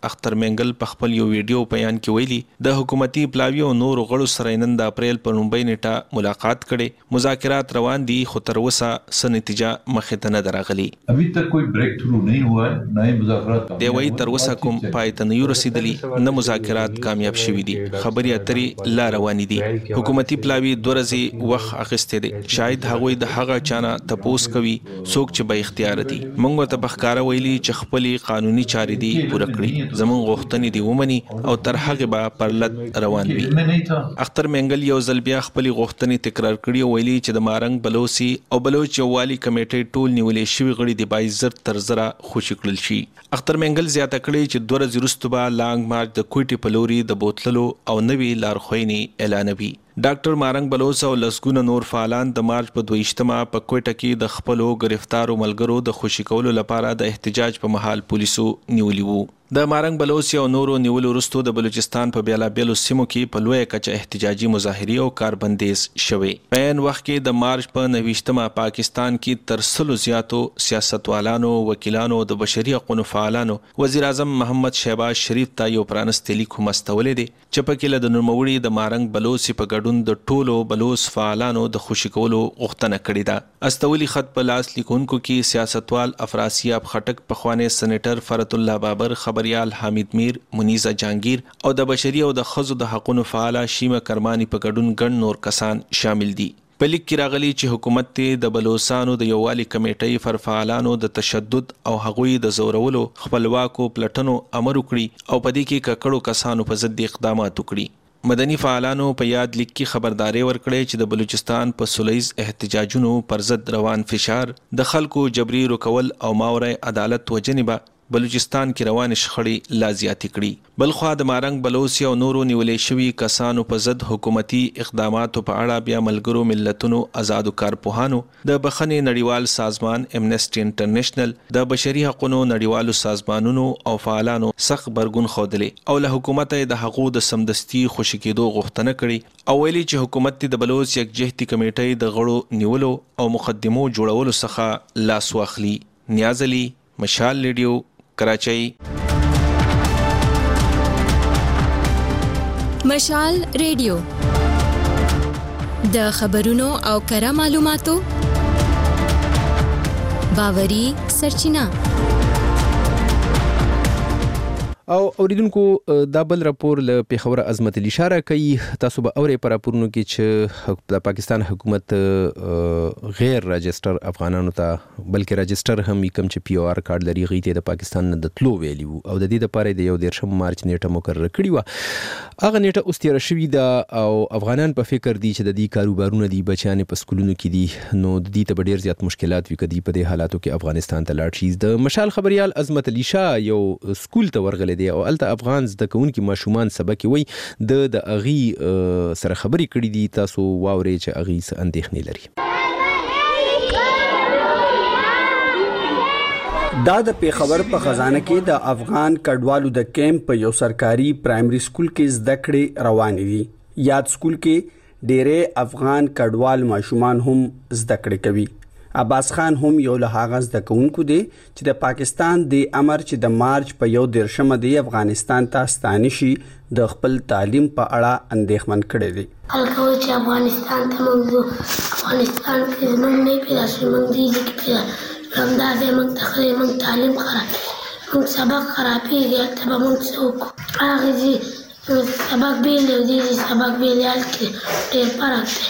اختر منګل په خپل یو ویډیو بیان کې ویلي د حکومتي پلاوی او نور غړو سره نن د اپریل په 9 نیټه ملاقات کړي مذاکرات روان دي خو تر اوسه څه نتیجه مخې ته نه درغلي ابھی تک کوئی بریک تھرو نہیں ہوا ہے نہ ہی مذاکرات دی وای تر اوسه کوم پای ته نه رسیدلی نه مذاکرات کامیاب شوي دي خبري اترې لا روان دي حکومتي پلاوی دورزي وخت اخیسته دي شاید هغوی د هغه چانه تپوس کوي څوک چې به اختیار دي موږ ته بخکاره ویلي چې خپل قانوني چارې دي پوره کړي زموږ غوښتنې دي ومني او تر هغه به پرلط روان وي اختر منګل یو ځل بیا خپل غوښتنې تکرار کړي او ویلي چې د مارنګ بلوسی او بلوچ یووالي کمیټې ټول نیولې شوی غړي د 22 تر زره خوشی کړل شي اختر منګل زیاته کړي چې 2000 وروسته به لانګ مارچ د کوټي پلوري د بوتللو او نوي لارښوونې اعلانوي ډاکټر مارنګ بلوس او لسګونه نور فعالان د مارچ په 22مه په کوټه کې د خپلو گرفتارو ملګرو د خوشی کولو لپاره د احتجاج په محل پولیسو نیولي وو د مارنګ بلوس او نورو نیولو وروسته د بلوچستان په بیلابیلو سیمو کې په لوی کچه احتجاجي مظاهرې او کاربندیز شوه په ان وخت کې د مارچ په 29مه پاکستان کې تر 100 زیاتو سیاستوالانو وکیلانو د بشري حقوقو فعالانو وزیر اعظم محمد شهباز شریف ته یو پرانستلي کوم استولې دي چې په کې له نورموړي د مارنګ بلوس په ګډون د ټولو بلوس فعالانو د خوشی کولو غوښتنه کړې ده استولي خط په لاس لیکونکو کې سیاستوال افراسیاب خټک پخوانی سېنیټر فرت الله بابر خبريال حمید میر منیزه جانگیر او د بشري او د خزو د حقوقو فعال شیمه کرمانی په ګډون ګڼ نور کسان شامل دي په لیک کې راغلي چې حکومت ته د بلوچستانو د یووالي کمیټې پر فعالانو د تشدد او هغوی د زورولو خپلواکو پلټنو امر وکړي او په دې کې ککړو کسانو په ضد اقدامات وکړي مدني فعالانو په یاد لیک کې خبرداري ورکړې چې د بلوچستان په سولیز احتجاجونو پر ضد روان فشار د خلکو جبري رکول او ماورای عدالت وجنبه بلوچستان کې روان شخړې لا زیاتې کړي بلخوا د مارنګ بلوسی او نورو نیولې شوی کسانو په ضد حکومتي اقداماتو په اړه بیا ملګرو ملتونو آزادو کارپوهانو د بخښنې نړیوال سازمان امنیسټي انټرنیشنل د بشري حقوقو نړیوالو سازمانونو او فعالانو سخت برګون خوده او له حکومت د حقوقو د سمدستي خوشی کېدو غوښتنه کړي او ویلي چې حکومت د بلوچ یکجهتي کمیټې د غړو نیولو او مقدمو جوړولو څخه لاس واخلي نیاز علي مشال ریډیو کراچۍ مشال ریډیو د خبرونو او کره معلوماتو باوري سرچینه او اوریدونکو دا بل راپور له پیښور عظمت علي اشاره کوي تاسو به اوري پر راپورونو کې چې د پاکستان حکومت غیر راجستر افغانانو ته بلکې راجستر هم کم چې پی او آر کارت لري غیته د پاکستان د تلو ویلیو او د دې لپاره د 1 مارچ نیټه مقرره کړې و هغه نیټه اوس تیر شوې ده او افغانان په فکر دي چې د دې کاروبارونو دی بچانه په سکولونو کې دي نو د دې ته ډیر زیات مشکلات وي کدي په دې حالاتو کې افغانستان ته لاړ شي د مشال خبريال عظمت علي شاه یو سکول ته ورغلی دی او الته افغان زده کوونکي ماشومان سبق وي د اغي سره خبري کړي دي تاسو واوري چې اغي څه اندېښنې لري دا د پیښور په خزانه کې د افغان کډوالو د کیمپ په یو سرکاري پرایمري سکول کې زده کړې روان دي یاد سکول کې ډېرې افغان کډوال ماشومان هم زده کړې کوي عباس خان هم یو له هغه زده کوونکو دی چې د پاکستان د امر چې د مارچ په 1 دی افغانستان ته ستانه شي د خپل تعلیم په اړه اندېښمن کړي دي خلکو چې افغانستان ته موږ افغانستان کې زموږ نه پیدا شي موږ دې کې پیدا همدا زموږ تخریب موږ تعلیم خراب موږ سبق خرابېږي ته به موږ څوک هغه دې سبق بیل دی سبق بیل کې ډېر فرق دی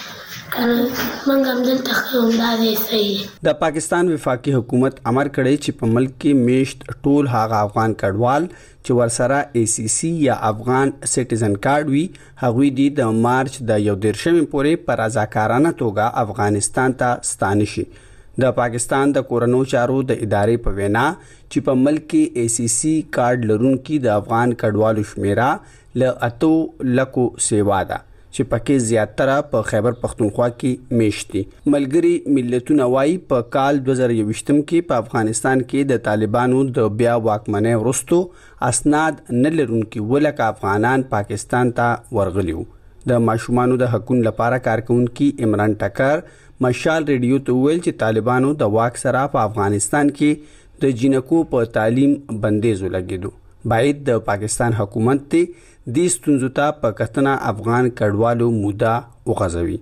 د پاکستان وفاقي حکومت امر کړی چې په ملک کې میشت ټول هغه افغان کډوال چې ورسره ای سی سی یا افغان سټیزن کارت وي هغوی د مارچ د 1 پورې پر رضاکارانه توګه افغانستان ته ستانه شي د پاکستان د کورونو چارو د ادارې په وینا چې په ملک کې ای سی سی کارت لرونکي د افغان کډوالو شمیره ل 8 لکو سیوا ده چې پکې زیاتره په خیبر پختونخوا کې میشتي ملګری ملتونه وايي په کال 2020 کې په افغانستان کې د طالبانو د بیا واکمنۍ وروسته اسناد نه لرونکي ولکه افغانان پاکستان ته ورغلیو د ماشومانو د حقوقو لپاره کارکونکي عمران ټکر مشال ریډیو ته ویل چې طالبانو د واک سره په افغانستان کې د جنکو په تعلیم بندیز ولګیدو باید د پاکستان حکومت ته د ستونزو ته په کتنه افغان کډوالو موده وغځوي.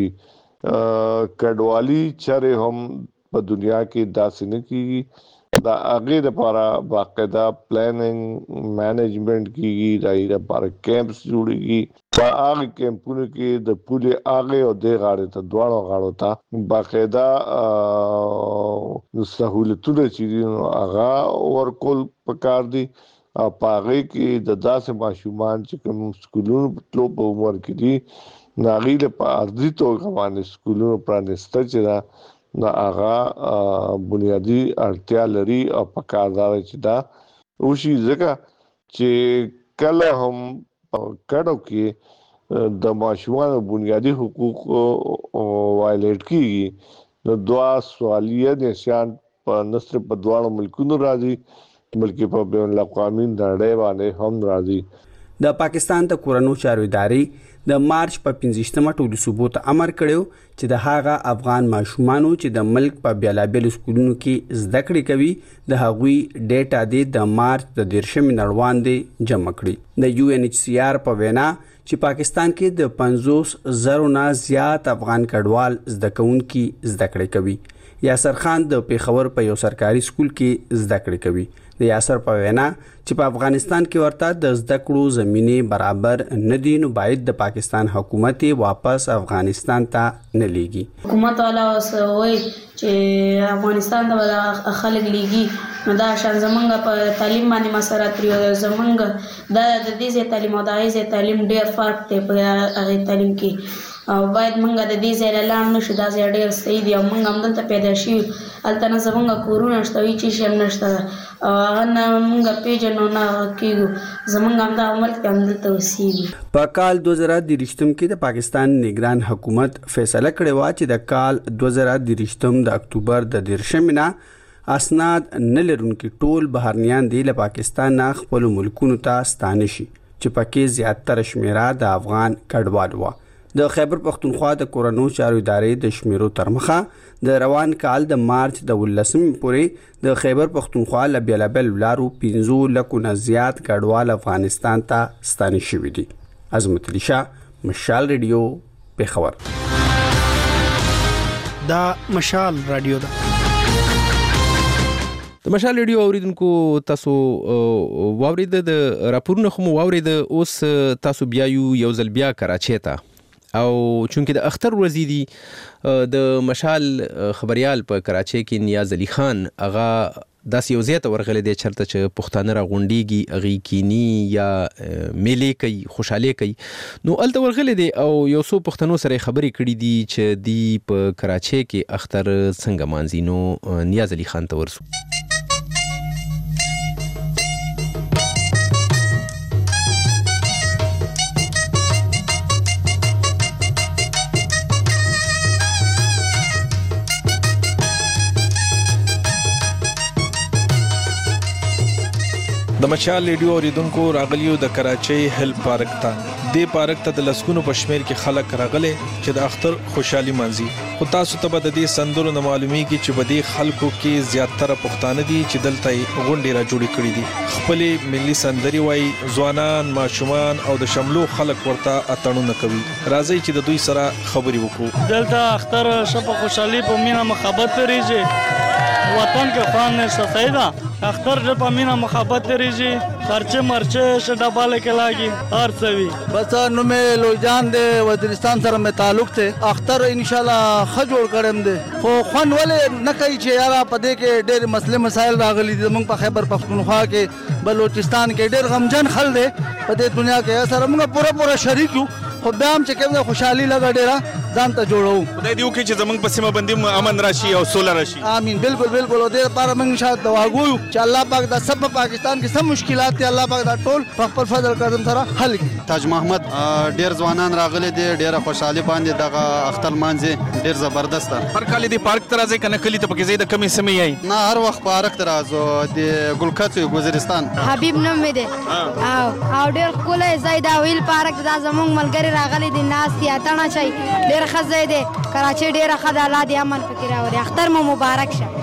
کډوالي چره هم په دنیا کې داسې نه کیږي، دا هغه لپاره باقاعده پلانینګ مینجمنٹ کیږي، دا لپاره کیمپس جوړیږي. په هغه کیمپونو کې د پولیس هغه او د غاړې ته دواړو غاړو ته باقاعده سہولتونه چې هغه ورکول پکار دي. په هغه کې د داسې ماشومان چې کوم سکولونو په عمر کې دي ناغیله په ارضي توګه باندې سکولونو پرانسته چې دا نه هغه بنیادی اړتیا لري او پکاردار چې دا وشي، ځکه چې کله هم کډو کې د ماشومانو بنیادی حقوق وایلیټ کیږي نو دوا سوالیه نشان په نصر په دواړو ملکونو راځي، بلکې په بین الاقوامي نړۍ باندې هم راځي. د پاکستان د کورونو چارو ادارې د مارچ په 15مه ټولو صوبو ته امر کړو چې د هغه افغان ماشومانو چې د ملک په بیلابیلو سکولونو کې زده کړې کوي د هغوی ډیټا د مارچ د 13 نړواندې جمع کړي. د UNHCR په وینا چې پاکستان کې د 50,000 نه زیات افغان کډوال زده کوونکي زده کړې کوي. یاسر خان د پیښور په یو سرکاري سکول کې زده کړې کوي. د یاسر په وینا چې په افغانستان کې ورته د زده کړو زمینه برابر نه دي، نو باید د پاکستان حکومت واپس افغانستان ته نه لیږي. حکومت والا وایي چې افغانستان ته خلک لیږي، نو دا شان زمونږ په تعلیم باندې مسرت لري. زمونږ د دې تعلیم او د هغې تعلیم ډیر فرق دی په هغې تعلیم کې، او باید مونږ د دې ځای لاړ نشو. دا ځای ډېر صحیح دی او مونږ همدلته پیدا شوي، هلته نه زمونږ کورونه شته، هېڅ شی هم نشته، او هغه نه مونږ پیژنو نه کېږو. زمونږ همدغه ملک کې همدلته اوسېږو. په کال 2023 کې د پاکستان نگران حکومت فیصله کړې وه چې د کال 2023 د اکتوبر د 13 نه اسناد نه لرونکي ټول بهرنیان دی له پاکستان نه خپلو ملکونو ته ستانه شي، چې پکې زیاتره شمیره د افغان کډوال وه. د خیبر پختونخوا د کورونو چارو ادارې د شمیرو تر مخه د روان کال د مارچ د 18 پورې د خیبر پختونخوا له بیلابیل لارو 15 لکو نه زیات کډوال افغانستان ته ستانه شوي دي. عظمت علي شاه، مشال ریډیو، پیښور. دا مشال رادیو ده. د مشال ریډیو اوریدونکو تاسو واورید د راپورونه خو واورید. اوس تاسو بیا یو ځل بیا کراچۍ ته، او چونکه د اختر ورځې دي د مشال خبريال په کراچۍ کې نیاز علي خان هغه داسې یو ځای ته ورغلی دی چېرته چې پښتانه راغونډېږي، هغې کینی یا میلې کوي، خوشحالۍ کوي. نو هلته ورغلی دی او یو څو پښتنو سره خبرې کړي دي چې دی په کراچۍ کې اختر څنګه مانځي. نو نیاز علي خان ته ورسو. د مشال ریډیو اوریدونکو راغلیو د کراچۍ هل پارک ته. د پارک ته د لسګونو پښمیر کې خلک راغلي چې د اختر خوشحالي مانځي. خو تاسو ته به د دې سندرو نه معلومیږي چې په دې خلکو کې زیاتره پښتانه دي چې دلته غونډې را جوړې کړې دي. خپلې ملي سندري وایي، ځوانان، ماشومان او د شملو خلک ورته اتڼونه کوي. راځي چې د دوی سره خبرې وکړو. دلته اختر شپه خوشحالي په مینا محبت لريږي. وطن کې خوان نشته، صحیح ده. اختر جب مینا محبت لريږي، خرچه مرچه شډه باله کې لاګي هر څه وي. بس نو مې لوی جان دې وزیرستان سره مې تعلق ته اختر ان شاء الله خ جوړ کړم دې. خو خوان ولې نه کوي چې یارا پدې کې ډېر مسلې مسایل راغلي دي. موږ په خیبر پختونخوا کې، بلوچستان کې ډېر غمجن خل دي په دې دنیا کې. سره موږ پورا شریک یو، خو بیا هم چې کوم خوشحالي لګا ډېره ځان ته جوړو. خدای دې وکړي چې زمونږ په سیمه باندې امن راشي او سوله راشي. امين. بالکل بالکل. او دې لپاره موږ شاید دعا کوو چې الله پاک دا سب پاکستان کې سم مشکلات دي الله پاک دا ټول په خپل فضل کرم سره حل کړي. تاج محمد ډېر ځوانان راغلي دي، ډېر خوشحالي باندې دغه اختر مانځي ډېر زبردست ده. هر کال دې پارک ته راځي کنه کلی ته پکې ځي د کمې سیمې یې؟ نه، هر وخت پارک ته راځو. د ګلکڅ وزیرستان حبیب نوم مې دی او ډېر ښکلی ځای دا ویل پارک دا زموږ ملګري راغلي دي، ناست دي، اتڼه چای ډېر ښه ځای دی. کراچۍ ډېره ښه ده، الله دې امن پکې راوړي. اختر مو مبارک شه.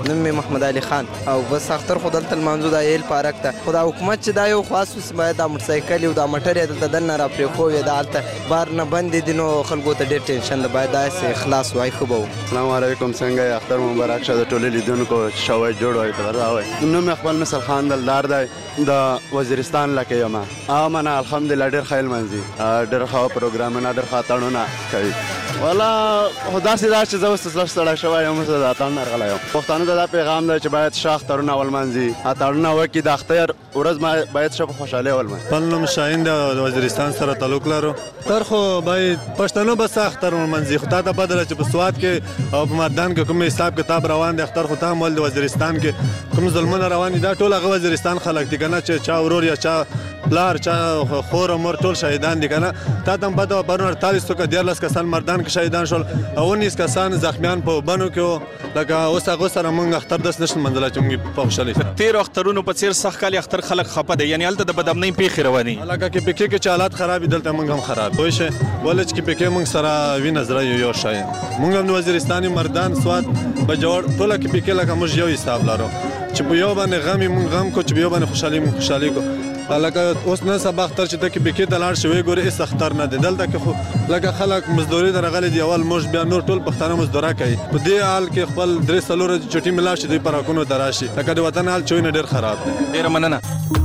نوم مې محمد علي خان او بس اختر خو دلته لمانځو دا ایل پارک ته خو دا حکومت چې دا یو خاص باید دا موټرسایکل او دا موټر یې دلته دننه را پرېښوی دا هلته بار نه بندې دي نو خلکو ته ډېر ټینشن ده باید داسې خلاص وای ښه به وو. السلام علیکم څنګه یې اختر مبارک شه د ټولو لیدونکو شوی جوړ وای ته راوای. نوم مې خپل مصر خان دلدار دی د وزیرستان لکه یم منه الحمدلله ډېر ښه لمانځي ډېر ښه پروګرامونه ډېر ښه اتڼونه کوي. والا خو داسې ده چې زه اوس لږ ستړی شوی یم اوس د اتڼ راغلی یم. پښتانو ته دا پیغام دی چې باید ښه اخترونه ولمانځي اتڼونه وکړي د اختر ورځ باید ښه په خوشحالۍ ولمانځي. خپل نوم شاهین دی د وزیرستان سره تعلق لرو. اختر خو باید پښتنو بس اختر ولمانځي خو تا ته پته ده چې په سوات کې او په مردان کې کوم حساب کتاب روان دی اختر خو ته هم ول د وزیرستان کې کوم ظلمونه روان دي دا ټول هغه وزیرستان خلک دي که نه چې چا ورور یا چا پلار چا خور او مور ټول شهیدان دي که نه تا ته هم پته وه پرون 48 که 14 کسان مردان کې شهیدان شول او 19 کسان زخمیان په بنو کې وو لکه اوس هغو سره موږ اختر داسې نشو لمانځلی چې موږ په خوشحالۍ سره. تېرو اخترونو په څېر سخت کال اختر خلک خفه دی یعنې هلته د بدامنۍ پیښې روانې لکه کې پکې کې چې حالات خراب دي دلته موږ هم خراب پوه شئ ولې چې کې پکې موږ سره وینه زړه یو شی موږ هم د وزیرستان مردان سوات بجوړ ټوله کې پکې لکه موږ یو حساب لرو چې په یو باندې غم موږ غم کو چې په یو باندې خوشحالي موږ خوشحالي کو. لکه اوس نن سبا اختر چې ته کې پکې ته لاړ شې وایې ګورې هېڅ اختر نه دی دلته کې خو لکه خلک مزدوري ته راغلي دي اول موږ بیا نور ټول پښتانه مزدوره کوي په دې حال کې خپل 3-4 ورځې چټي ملاو شي دوی پارکونو ته راشي لکه د وطن حال چې وینه ډېر خراب دی. ډېره مننه.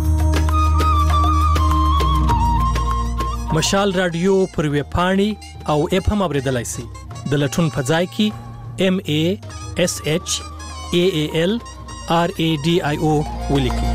مشال رادیو پر ویب پاڼې او اپ هم اورېدلای شئ د لټون په ځای کې MASHAALRADIO ولیکئ.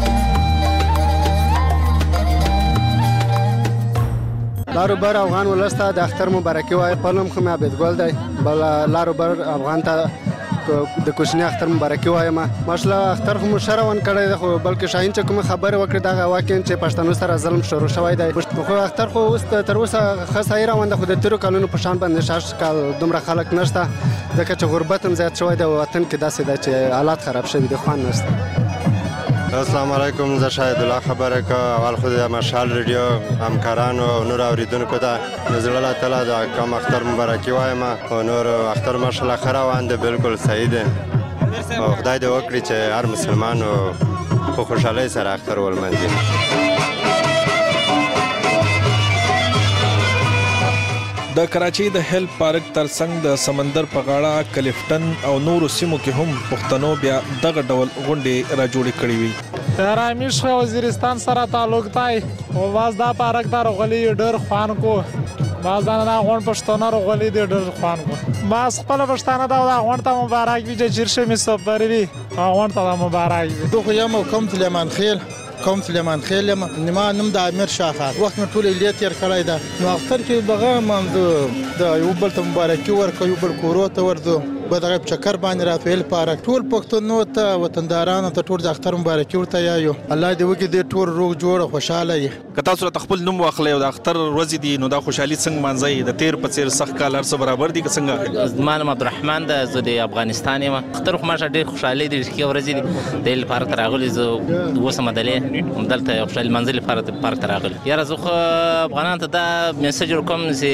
لاروبر افغان ولسته د اختر مبارکي وایي خپل نوم خو مې عبدګل دی بل لاروبر افغان ته د کوچني اختر مبارکي وایم ماشاءالله اختر خو مو ښه روان کړی دی خو بلکې شاهین چې کومه خبرې وکړې دغه واقعا چې پښتنو سره ظلم شروع شوی دی خو اختر خو اوس تر اوسه ښه صحیح روان دی خو د تېرو کلونو په شان باندې شاش کال دومره خلک نشته ځکه چې غربت هم زیات شوی دی وطن کې داسې دی چې حالات خراب شوي دي خوند نشته. السلام علیکم زه شاهد الله خبره کوم اول خو د مشال ریډیو همکارانو او نور اوریدونکو ته د زړه له تله د کوم اختر مبارکي وایم او نور اختر ماشاءالله ښه روان دی بالکل صحیح دی او خدای دې وکړي چې هر مسلمان په خوشحالۍ سره اختر ولمانځي. د کراچۍ د هیل پارک ترڅنګ د سمندر په غاړه کلیفټن او نورو سیمو کې هم پښتنو بیا دغه ډول غونډې را جوړې کړې وي. رامیش وزیرستان سره تعلق دی او باز دا پارک ته راغلي ډېر خوان کو باز دا نه غونډ پښتانه راغلي دي ډېر خوان کو باز خپل پښتانه دا غونډ ته مبارک وي چې چیرشه می سفر وي غونډ ته مبارک وي. دوه یم کوم سلیمان خیل کوم سلیمان خیل ما نوم د امیر شاه خان وخت مې ټول لیت تیر کړی ده نو اختر کې دغه منځ د یو بل ته مبارکي ورکوي یو بل کورو ته ورځو به دغه چکر باندې رافیل پارک ټول پښتنو ته وطندارانو ته ټول د اختر مبارکي ورته یایو الله دې وکړي دې ټول روغ جوړ خوشاله وي. که تاسو راته خپل نوم واخلئ او د اختر ورځې دي نو دا خوشحالي څنګه مانځئ د تیر په څیر سخت کال هر څه برابر دي که څنګه؟ زما نوم عبدالرحمن ده زه د افغانستان یم اختر خو ماشه ډېر خوشحالي دي ښې ورځې دي د هیل پارک ته راغلي زه اوس هم دلې همدلته خوشحالي لمانځلې پارک ته راغلي. یاره زه خو افغانانو ته دا میسج ورکوم چې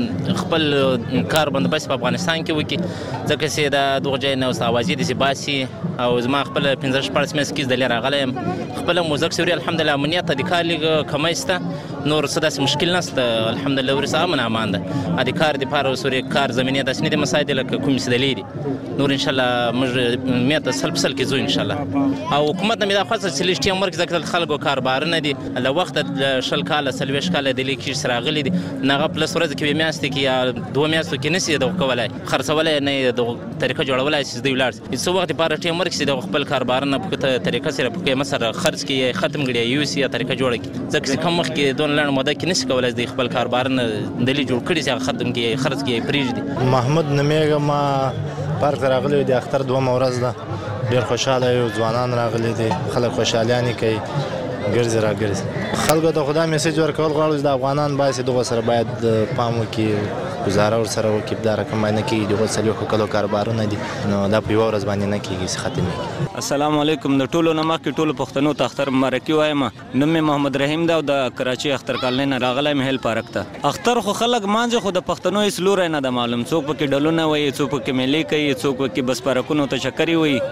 خپل کار بندوبست په افغانستان کې وکړي ځکه چې دا دغه ځای نه اوس اوازې داسې باسي او زما خپل 15-16 میاشتې کې دلې راغلی یم خپله موزک سوري الحمدلله امنیت د کار لږ کمی شته نور څه داسې مشکل نشته الحمدلله وروسته امن امان ده د کار دپاره سوري کار زمینې داسې نه دي مساعد لکه کومې چې دلې دي نور انشاءالله موږ امنیت ته سل په سل کې ځو انشاءالله او حکومت نه مې دا خوښه چې لږ ټیم ورکړي ځکه دلته خلکو کاربارونه دي له وخته 20 کاله 40 کاله دلې کې راغلي دي نه هغه پلس ورځې کې میاشتې کې یا 2 میاشتو کې نشي دغه کولی خرڅولی نه یې دغه طریقه جوړولی چې دوی ولاړ شي څه وخت دپاره ټیم ورکړي چې دغه خپل کاربارونه په طریقه سره په قیمت سره خرڅ کړي یا ختم کړي یا یوسي یا طریقه جوړه کړي ځکه چې کم مخکې دونه لنډه موده کې نشي کولی چې خپل کاربارونه دلې جوړ کړي چې هغه ختم کړي یا خرڅ کړي یا پرېږدي. محمود نومیږم ما پارک ته راغلی د اختر 2 ورځ ده ډېر خوشحاله یو ځوانان راغلي دي خلک خوشحالیانې کوي ګرځي را ګرځي خلکو ته خو دا میسج ورکول غواړو چې د افغانان باید دغه سره باید پام وکړي گزاره ورسره وکړي په دا رقم باندې کېږي دغه 40 کلو کاربارونه دي نو دا په یوه ورځ باندې نه کېږي چې ختم وي. السلام علیکم د ټولو نه مخکې ټولو پښتنو ته اختر مبارکي وایم نوم مې محمد رحیم ده او د کراچۍ اختر کالنۍ نه راغلی یم هیل پارک ته. اختر خو خلک مانځي خو د پښتنو هېڅ لوری نه ده معلوم څوک پکې ډلونه وایي څوک پکې میلې کوي څوک پکې بس پارکونو ته چکرې وایي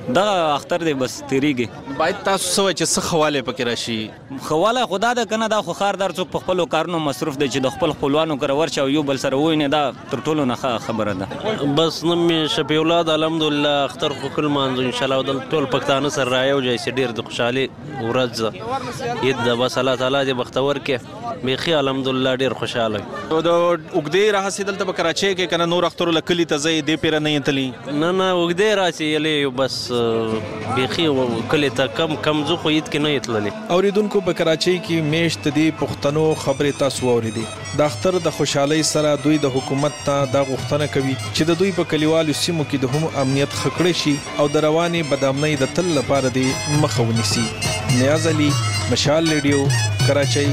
دا اختر دی بس تیریږي. باید تاسو سوي چې څه خواله پکې راشي؟ خواله خدا د کنه دا خو خاردار څوک په خپل کارونو مصروف دی چې د خپل خپلوانو کر ورچا یو بل سره ویني دا تر ټولو نه خبره ده. بس نوم شفیع الله الحمدلله اختر خو کل مانځو ان شاء الله د ټول پښتانه سره رايو جاي سي ډیر د خوشحالي ورځ عيد د بس الله تعالی دې بختور کې بيخي الحمدلله ډیر خوشاله. د وګدې راځي دلته په کراچۍ کې کنه نور اختر لکلی ته زې دې پیر نه یتلی نه وګدې راځي یلې بس بيخي کلی ته کم زو خو عيد کې نه یتللی. اوریدونکو په کراچۍ کې میشت دي پښتنو خبره تاسو اوریدي د اختر د خوشحالي سره دوی د حکومت ته د غوښتنه کوي چې د دوی په کلیوالو سیمو کې د هم امنیت خکړې شي او د رواني بدامنۍ د تل لپاره دی مخه ونیسي. نیاز علي، مشال ریډیو، کراچۍ.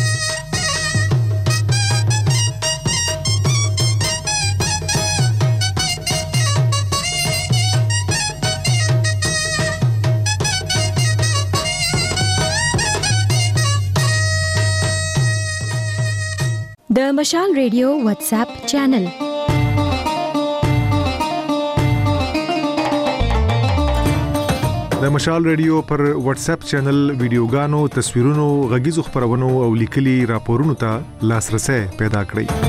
د مشال ریډیو واتس اپ چینل. د مشال ریډیو پر واتس اپ چینل ویډیوګانو، تصویرونو، غږیزو خبرونو او لیکلي راپورونو ته لاسرسي پیدا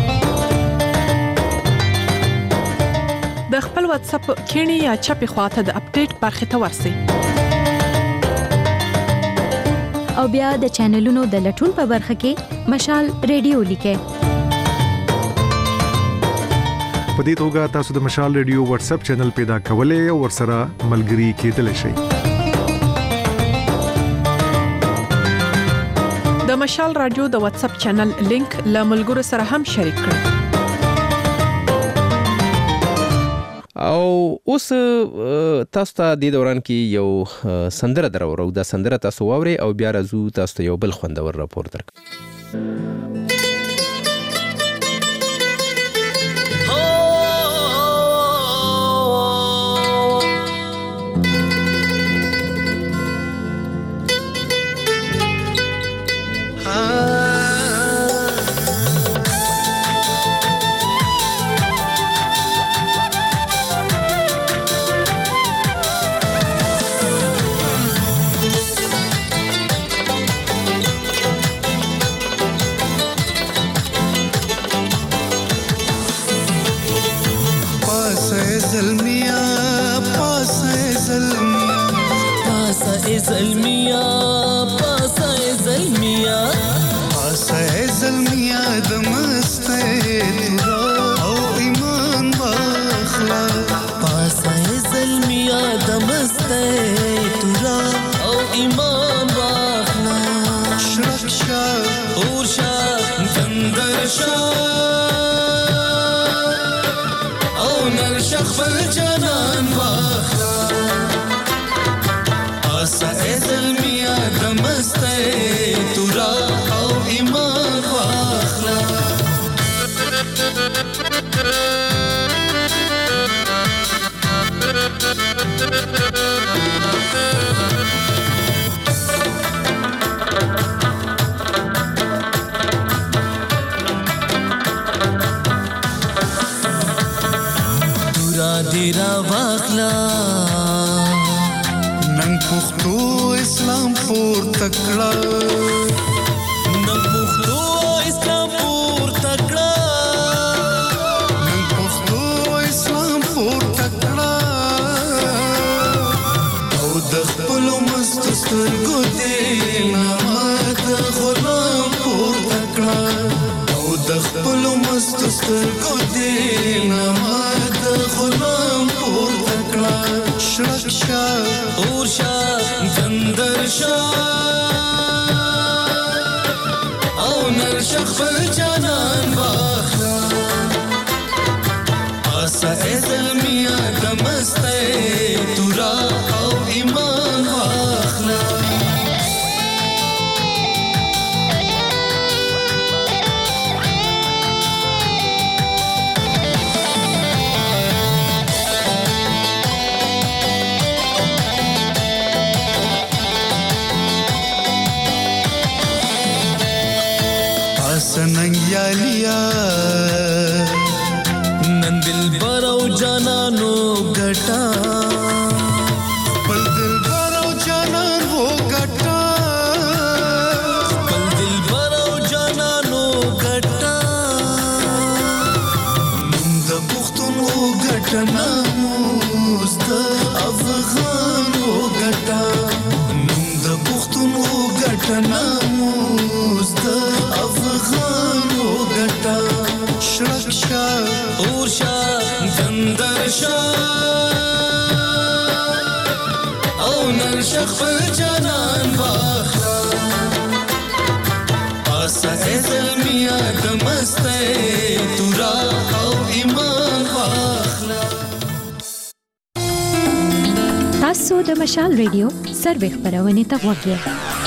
کړئ. د خپل واتس اپ کینی یا چپی خواته د اپډیټ برخه ته ورسئ. او بیا د چینلونو د لټون په برخه کې مشال ریډیو لیکئ. په دې توګه تاسو د مشال ریډیو واتس اپ چینل پیدا کولای او ورسره ملګري کېدلی شئ. د مشال رادیو د واتس اپ چینل لینک له ملګرو سره هم شریک کړئ. او اوس تاسو ته د دوران کې یو سندره درو دا سندره تاسو واوري او بیا راځو تاسو ته یو بل خوندور راپور درکړو. ګټه ناموس د افغانو ګټه نوم د پښتونو ګټه ناموس د افغانو ګټه شړک شا اور شا دندر شا او نن شخ جانان واخلا آسا زلمیا دمسته تورا او ایمان واخلا. تاسو د مشال ریډیو سروې خبرونه ته وګورئ.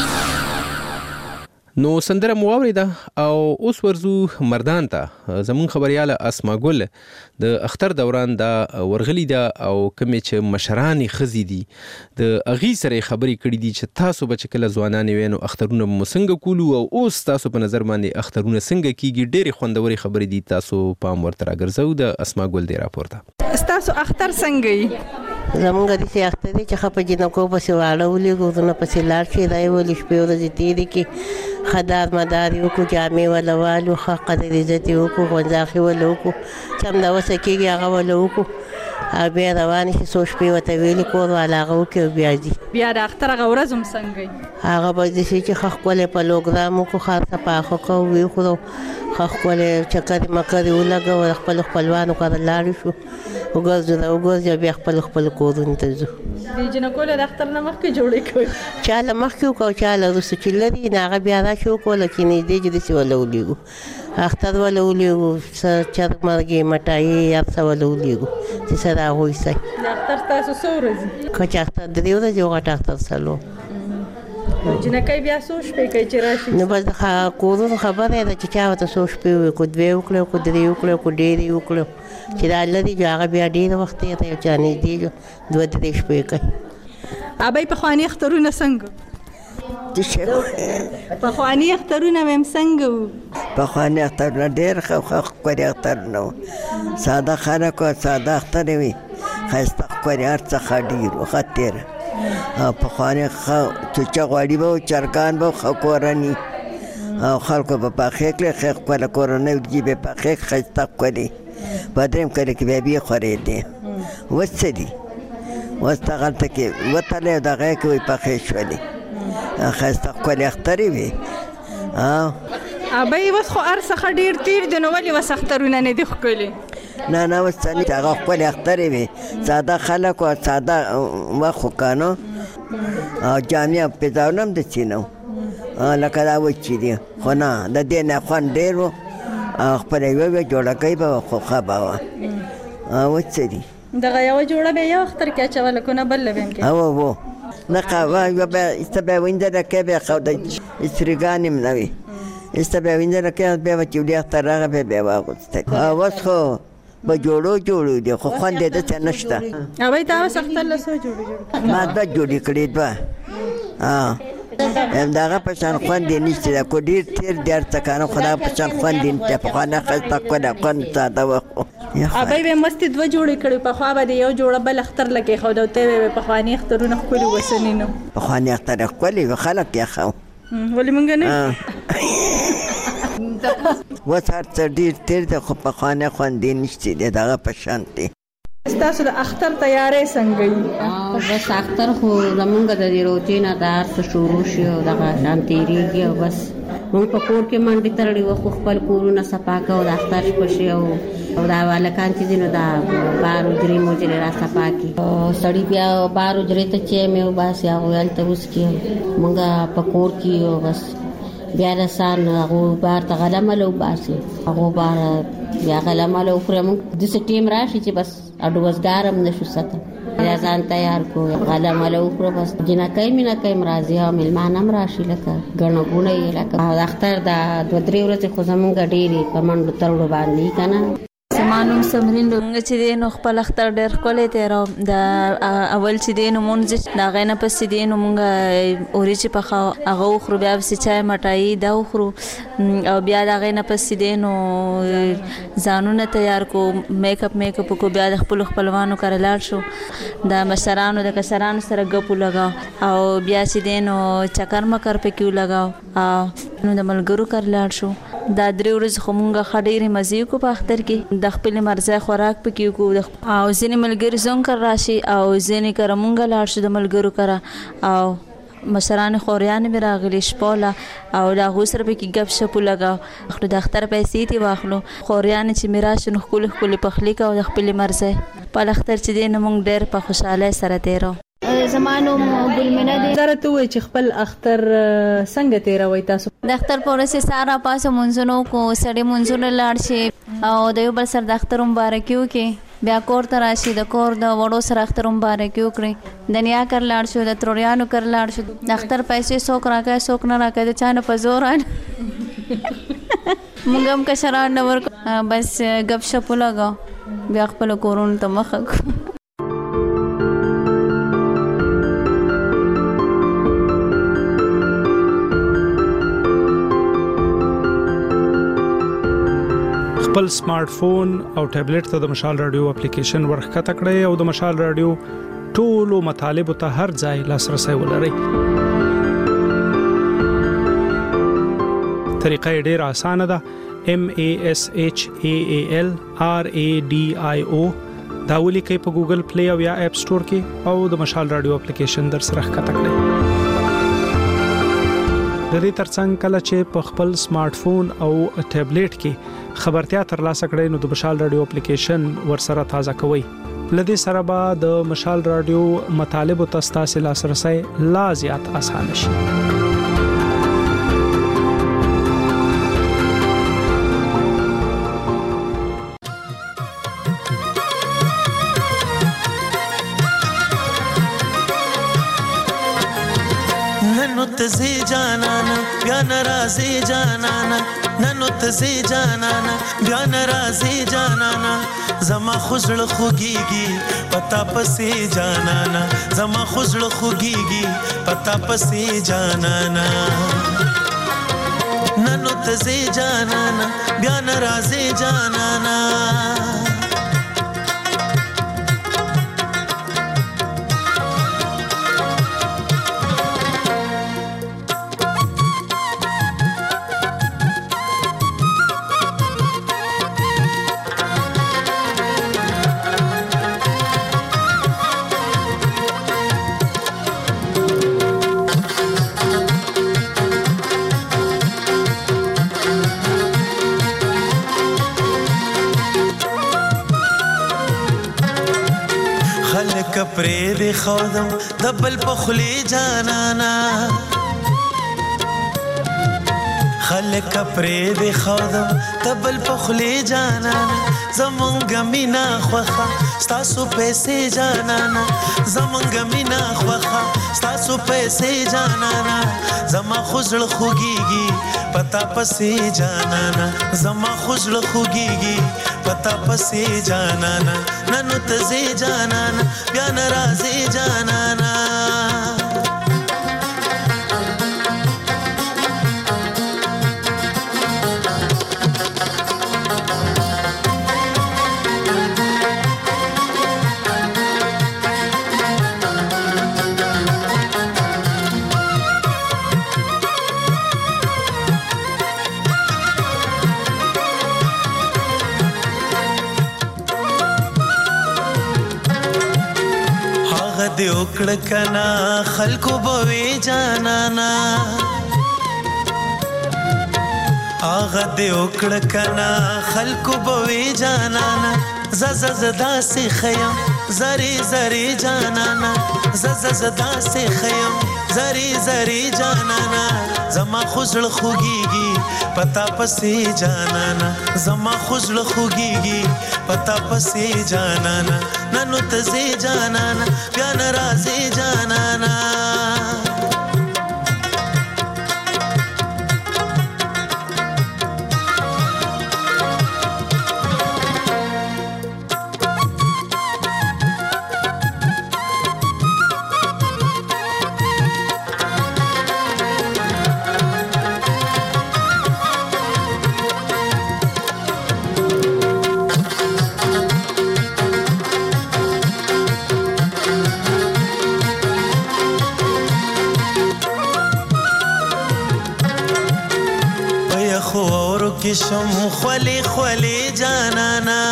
نو سندره مو اوریده او اوس ورزو مردان ته. زمون خبرياله اسما ګل د اختر دوران دا ورغلی دا او کومې چې مشرانی خزي دي د اغي سره خبري کړې دي چې تاسو به کله ځوانان وینو اخترونه مسنګ کولو او اوس تاسو په نظر باندې اخترونه څنګه کیږي. ډېری خوندوري خبرې دي، تاسو پام ورته راګرځو. د اسما ګل دی راپورته. تاسو اختر څنګه یې؟ زمونږ د سي اختر دي چې خپه جنکو پسې واړولې ګورنه پسې لاړ شي دا ولې شپې ورځې تېرې کې خدار مدار یو کو جامې ولا والو حق قدر عزت یو کو غونځاخي ولا کو چم دا وسه کېږي هغه ولا کو بیا روان شي څو شپې ورته ویلې کور والا هغه وکړي بیا ځي. بیا د اختر هغه ورځ هم څنګه هغه به داسې چې ښه ښکلی پروګرام وکړو خاصه پاخه کوو ویخورو ښه ښکلی چکرې مکرې ولګوو د خپلو خپلوانو کره لاړې شو وګرځو راوګرځو بیا خپلو کورونو ته ځو. د جنکو له اختر نه مخکې جوړې کوي؟ چا له مخکې وکړو چا له وروسته چې لري نه هغه بیا راشي وکړو چې نږدې چې داسې وله ولیږو اختر وله ولیږو څه چرګ مرګې مټایي هر څه وله ولیږو چې څه د هغوی څه. د اختر ستاسو څو ورځې؟ که چې اختر 3 ورځې او غټ اختر 4. جنکۍ بیا څو شپې کوي چې راشي؟ نو بس د کورونو خبره ده چې چا ورته څو شپې وکړو 2 وکړو که 3 وکړو که ډېرې وکړو چې دا لري جو هغه بیا ډېر وخت تېر یو چا نږدې جو 2-3 شپې کوي. ابۍ پخواني اخترونه څنګه؟ پخواني اخترونه مې هم څنګه وو؟ پخواني اخترونه ډېر ښکلي اخترونه وو. ساده خلک وو، ساده اختر وي، ښایسته ښکلي هر څه ښه ډېر وو ښه تېره. پخواني ښه چوچه غوړي به وو، چرګان به وو، ښه کورني او خلکو به پخې کړې ښې ښکله کورنۍ ورجې به پخې ښایسته ښکلي. په درېیم کلي کې بیا بیا خورېدې. اوس څه دي؟ اوس دغلته کې وتلی او دغه کې وایي پخې شولې ښایسته ښکلې اخترې وې. ابۍ اوس خو هر څه ښه ډېر تېر دي نو ولې اوس اخترونه نه دي ښکلي؟ نه نه اوس څه نشته هغه ښکلې اخترې وې ساده خلک وو ساده وخت وو که نو او جامې او پیزاونه هم داسې نه وو لکه دا اوس چې دي خو نه د دې نه خوند ډېر وو او خپله یوه جوړکۍ به وه خو ښه به وه. اوس څه دي دغه یوه جوړه به یو اختر کې اچوله که نه بله به هم کې؟ هو نه قهوه یوه به ایسته به یې وینځله کې به یې ښوده استریګان هم نه وي ایسته به یې وینځله کې بیا به چې ولي اختر راغی بیا به یې واغوستل. اوس خو به جوړو دي خو خوند یې داسې نشته. ابۍ تا اوس اختر له څو جوړې ما 2 جوړې کړې 2 دغه په شان خوند یې نشته ده کو ډېر تېر دی هر څه کنه خو دغه په شان خوند یې نشته. پخواني ښایسته ښکلی خوند ساده وه. ابۍ به مستې 2 جوړې کړې پخوا به د یو جوړه بل اختر له کېښود او ته به پخواني اخترونه ښکلي اوسني نه پخواني اختر ښکلي وو خلک یې ښه وو. ولې موږ نه اوس هر څه ډېر تېر دی خو پخوانی خوند یې نشته دی دغه په شان دی. ستاسو د اختر تیاری څنګه وي؟ بس اختر خو زمونږ د دې روژې نه د هر څه شروع شي او دغه شان تېرېږي او بس موږ په کور کې منډې تړلې وو خو خپل کورونه صفا کوو د اختر شپه شي او دا هلکان چې دي نو دا بار حجرې مجرې را صفا کړي سړي بیا بار حجرې ته چای مې وباسي هغوی هلته وڅکي موږ په کور کې یو بس بیا د سهار نه هغو بار ته غله مله وباسي هغو بار بیا غله مله وخوري موږ داسې ټیم راشي چې بس اډوزګار هم نه شو سته بیا ځان تیار کړو غله مله وخورو بس جنکۍ مینکۍ هم راځي او مېلمانه هم راشي لکه ګڼه ګوڼه یې لکه د اختر دا 2-3 ورځې خو زمونږ ډېرې په منډو ترړو باندې که نه. زما نوم سمرین موږ چې دی نو خپل اختر ډېر ښکلی تېروو د اول چې دی نو مونځ د هغې نه پسې دی نو مونږ وریجې پخوو هغه وخورو بیا پسې چای مټایي دا وخورو او بیا د هغې نه پسې دی نو ځانونه تیار کړو میک اپ وکړو بیا د خپلو خپلوانو کره لاړ شو د مشرانو د کشرانو سره ګپ ولګاو او بیا چې دی نو چکر مکر پکې ولګاو نو د ملګرو کره لاړ شو دا 3 ورځې خو مونږ ښه ډېرې مزې وکړو په اختر کې د خپلې مرضۍ خوراک پکې وکړو او ځینې ملګري زموږ کره راشي او ځینې کره مونږ لاړ شو د ملګرو کره او مشران خوریان مې راغلي شپوله او د هغوی سره پکې ګپ شپ ولګاو خو د اختر پیسې ترې واخلو خوریان چې مې راشي نو ښکلې ښکلې پخلی کوو د خپلې مرضۍ په اختر چې دی نو مونږ ډېر په خوشحالۍ سره تېرو. زما نوم ګلمینه دی. زه راته ووایئ چې خپل اختر څنګه تېروئ تاسو؟ د اختر په ورځ سهار راپاسو مونځونه وکړو سړی مونځونه لاړ شي او د یو بل سره د اختر مبارکي وکړي بیا کور ته راشي د کور د وړو سره اختر مبارکي وکړي د نیا کر لاړ شو د تروریانو کر لاړ شو د اختر پیسې څوک راکوي څوک نه راکوي د چا نه په زور مونږ هم کشران نه ورکړو بس ګپ شپ ولګاو بیا خپلو کورونو ته مخه کړو. خپل سمارټ فون او ټابلیټ ته د مشال رادیو اپلیکیشن ورښکته کړئ او د مشال رادیو ټولو مطالبو ته هر ځای لاسرسي ولرئ. طریقه ډېره اسانه ده. MASHAAL RADIO دا ولیکئ په ګوګل پلی او یا اپ سٹور کې او د مشال رادیو اپلیکیشن در سره ښکته کړئ. د دې ترڅنګ کله چې په خپل سمارټ فون او ټابلیټ کې خبرتیا ترلاسه کړئ نو د مشال رادیو اپلیکیشن ورسره تازه کوئ. لدې سره به د مشال رادیو مطالبو ته ستاسو لاسرسي لا زیات اسانه شي. تزي جانانا بیا ناراضي جانانا ننو تزي جانانا بیا ناراضي جانانا زما خوشل خوږيږي پتا پسې جانانا زما خوشل خوږيږي پتا پسې جانانا ننو تزي جانانا بیا ناراضي جانانا کپرې دې خودم دبل پخلی جانانا خلک کپرې دې خودم دبل پخلی جانانا زمونږ مینا خوخه ستاسو پیسې جانانا زمونږ مینا خوخه ستاسو پیسې جانانا زما خوشل خوږيږي پتا پسې جانانا زما خوشل خوږيږي پتا پسې جانانا ننو تزي جانانا بیا ناراضي جانانا دې وکړه کنا خلکو بوي جانانا اغه دې وکړه کنا خلکو بوي جانانا زدا سي خيم زري زري جانانا زدا سي خيم زري جانانا زما خوشل خوږيږي پتا پسې جانانا زما خوشل خوږيږي پتا پسې جانانا ننو تزي جانانا بیا ناراضي جانانا خولي خولي جانانا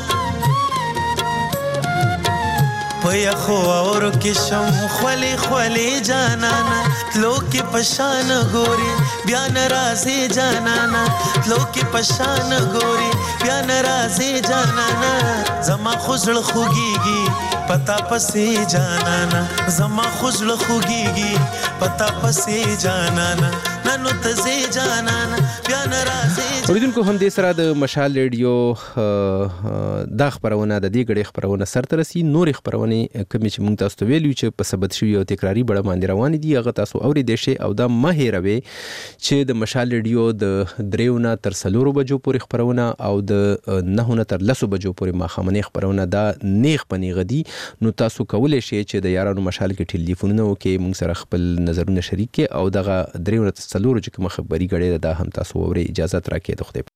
پیا خو اور کې شم خولي خولي جانانا تلو کې پشان ګوري بیا ناراضي جانانا تلو کې پشان ګوري بیا ناراضي جانانا زما خوزړ خوږيږي پتا پسې جانانا زما خوزړ خوږيږي پتا پسې جانانا ننو تزي جانانا بیا ناراضي. اوریدونکو هم دې سره د مشال ریډیو دا خبرونه د دې غړي خبرونه سره رسي نور خبرونه کوم چې مونږ تاسو ته ویلو چې په ثبت شوی او تکراری بړه باندې روان دي هغه تاسو اورېدئ شئ او دا مه هېروئ چې د مشال ریډیو د 3 نه تر 4 بجو پورې خبرونه او د 9 نه تر 10 بجو پورې ماښامنۍ خبرونه دا نیغ په نیغه دي نو تاسو کولی شئ چې د یارانو مشال کې ټلیفونونه وکړئ مونږ سره خپل نظرونه شریک کړئ او دغه 3 نه تر 4 چې کومه خبري غړي دا هم تاسو اورئ اجازه راکړئ د خدای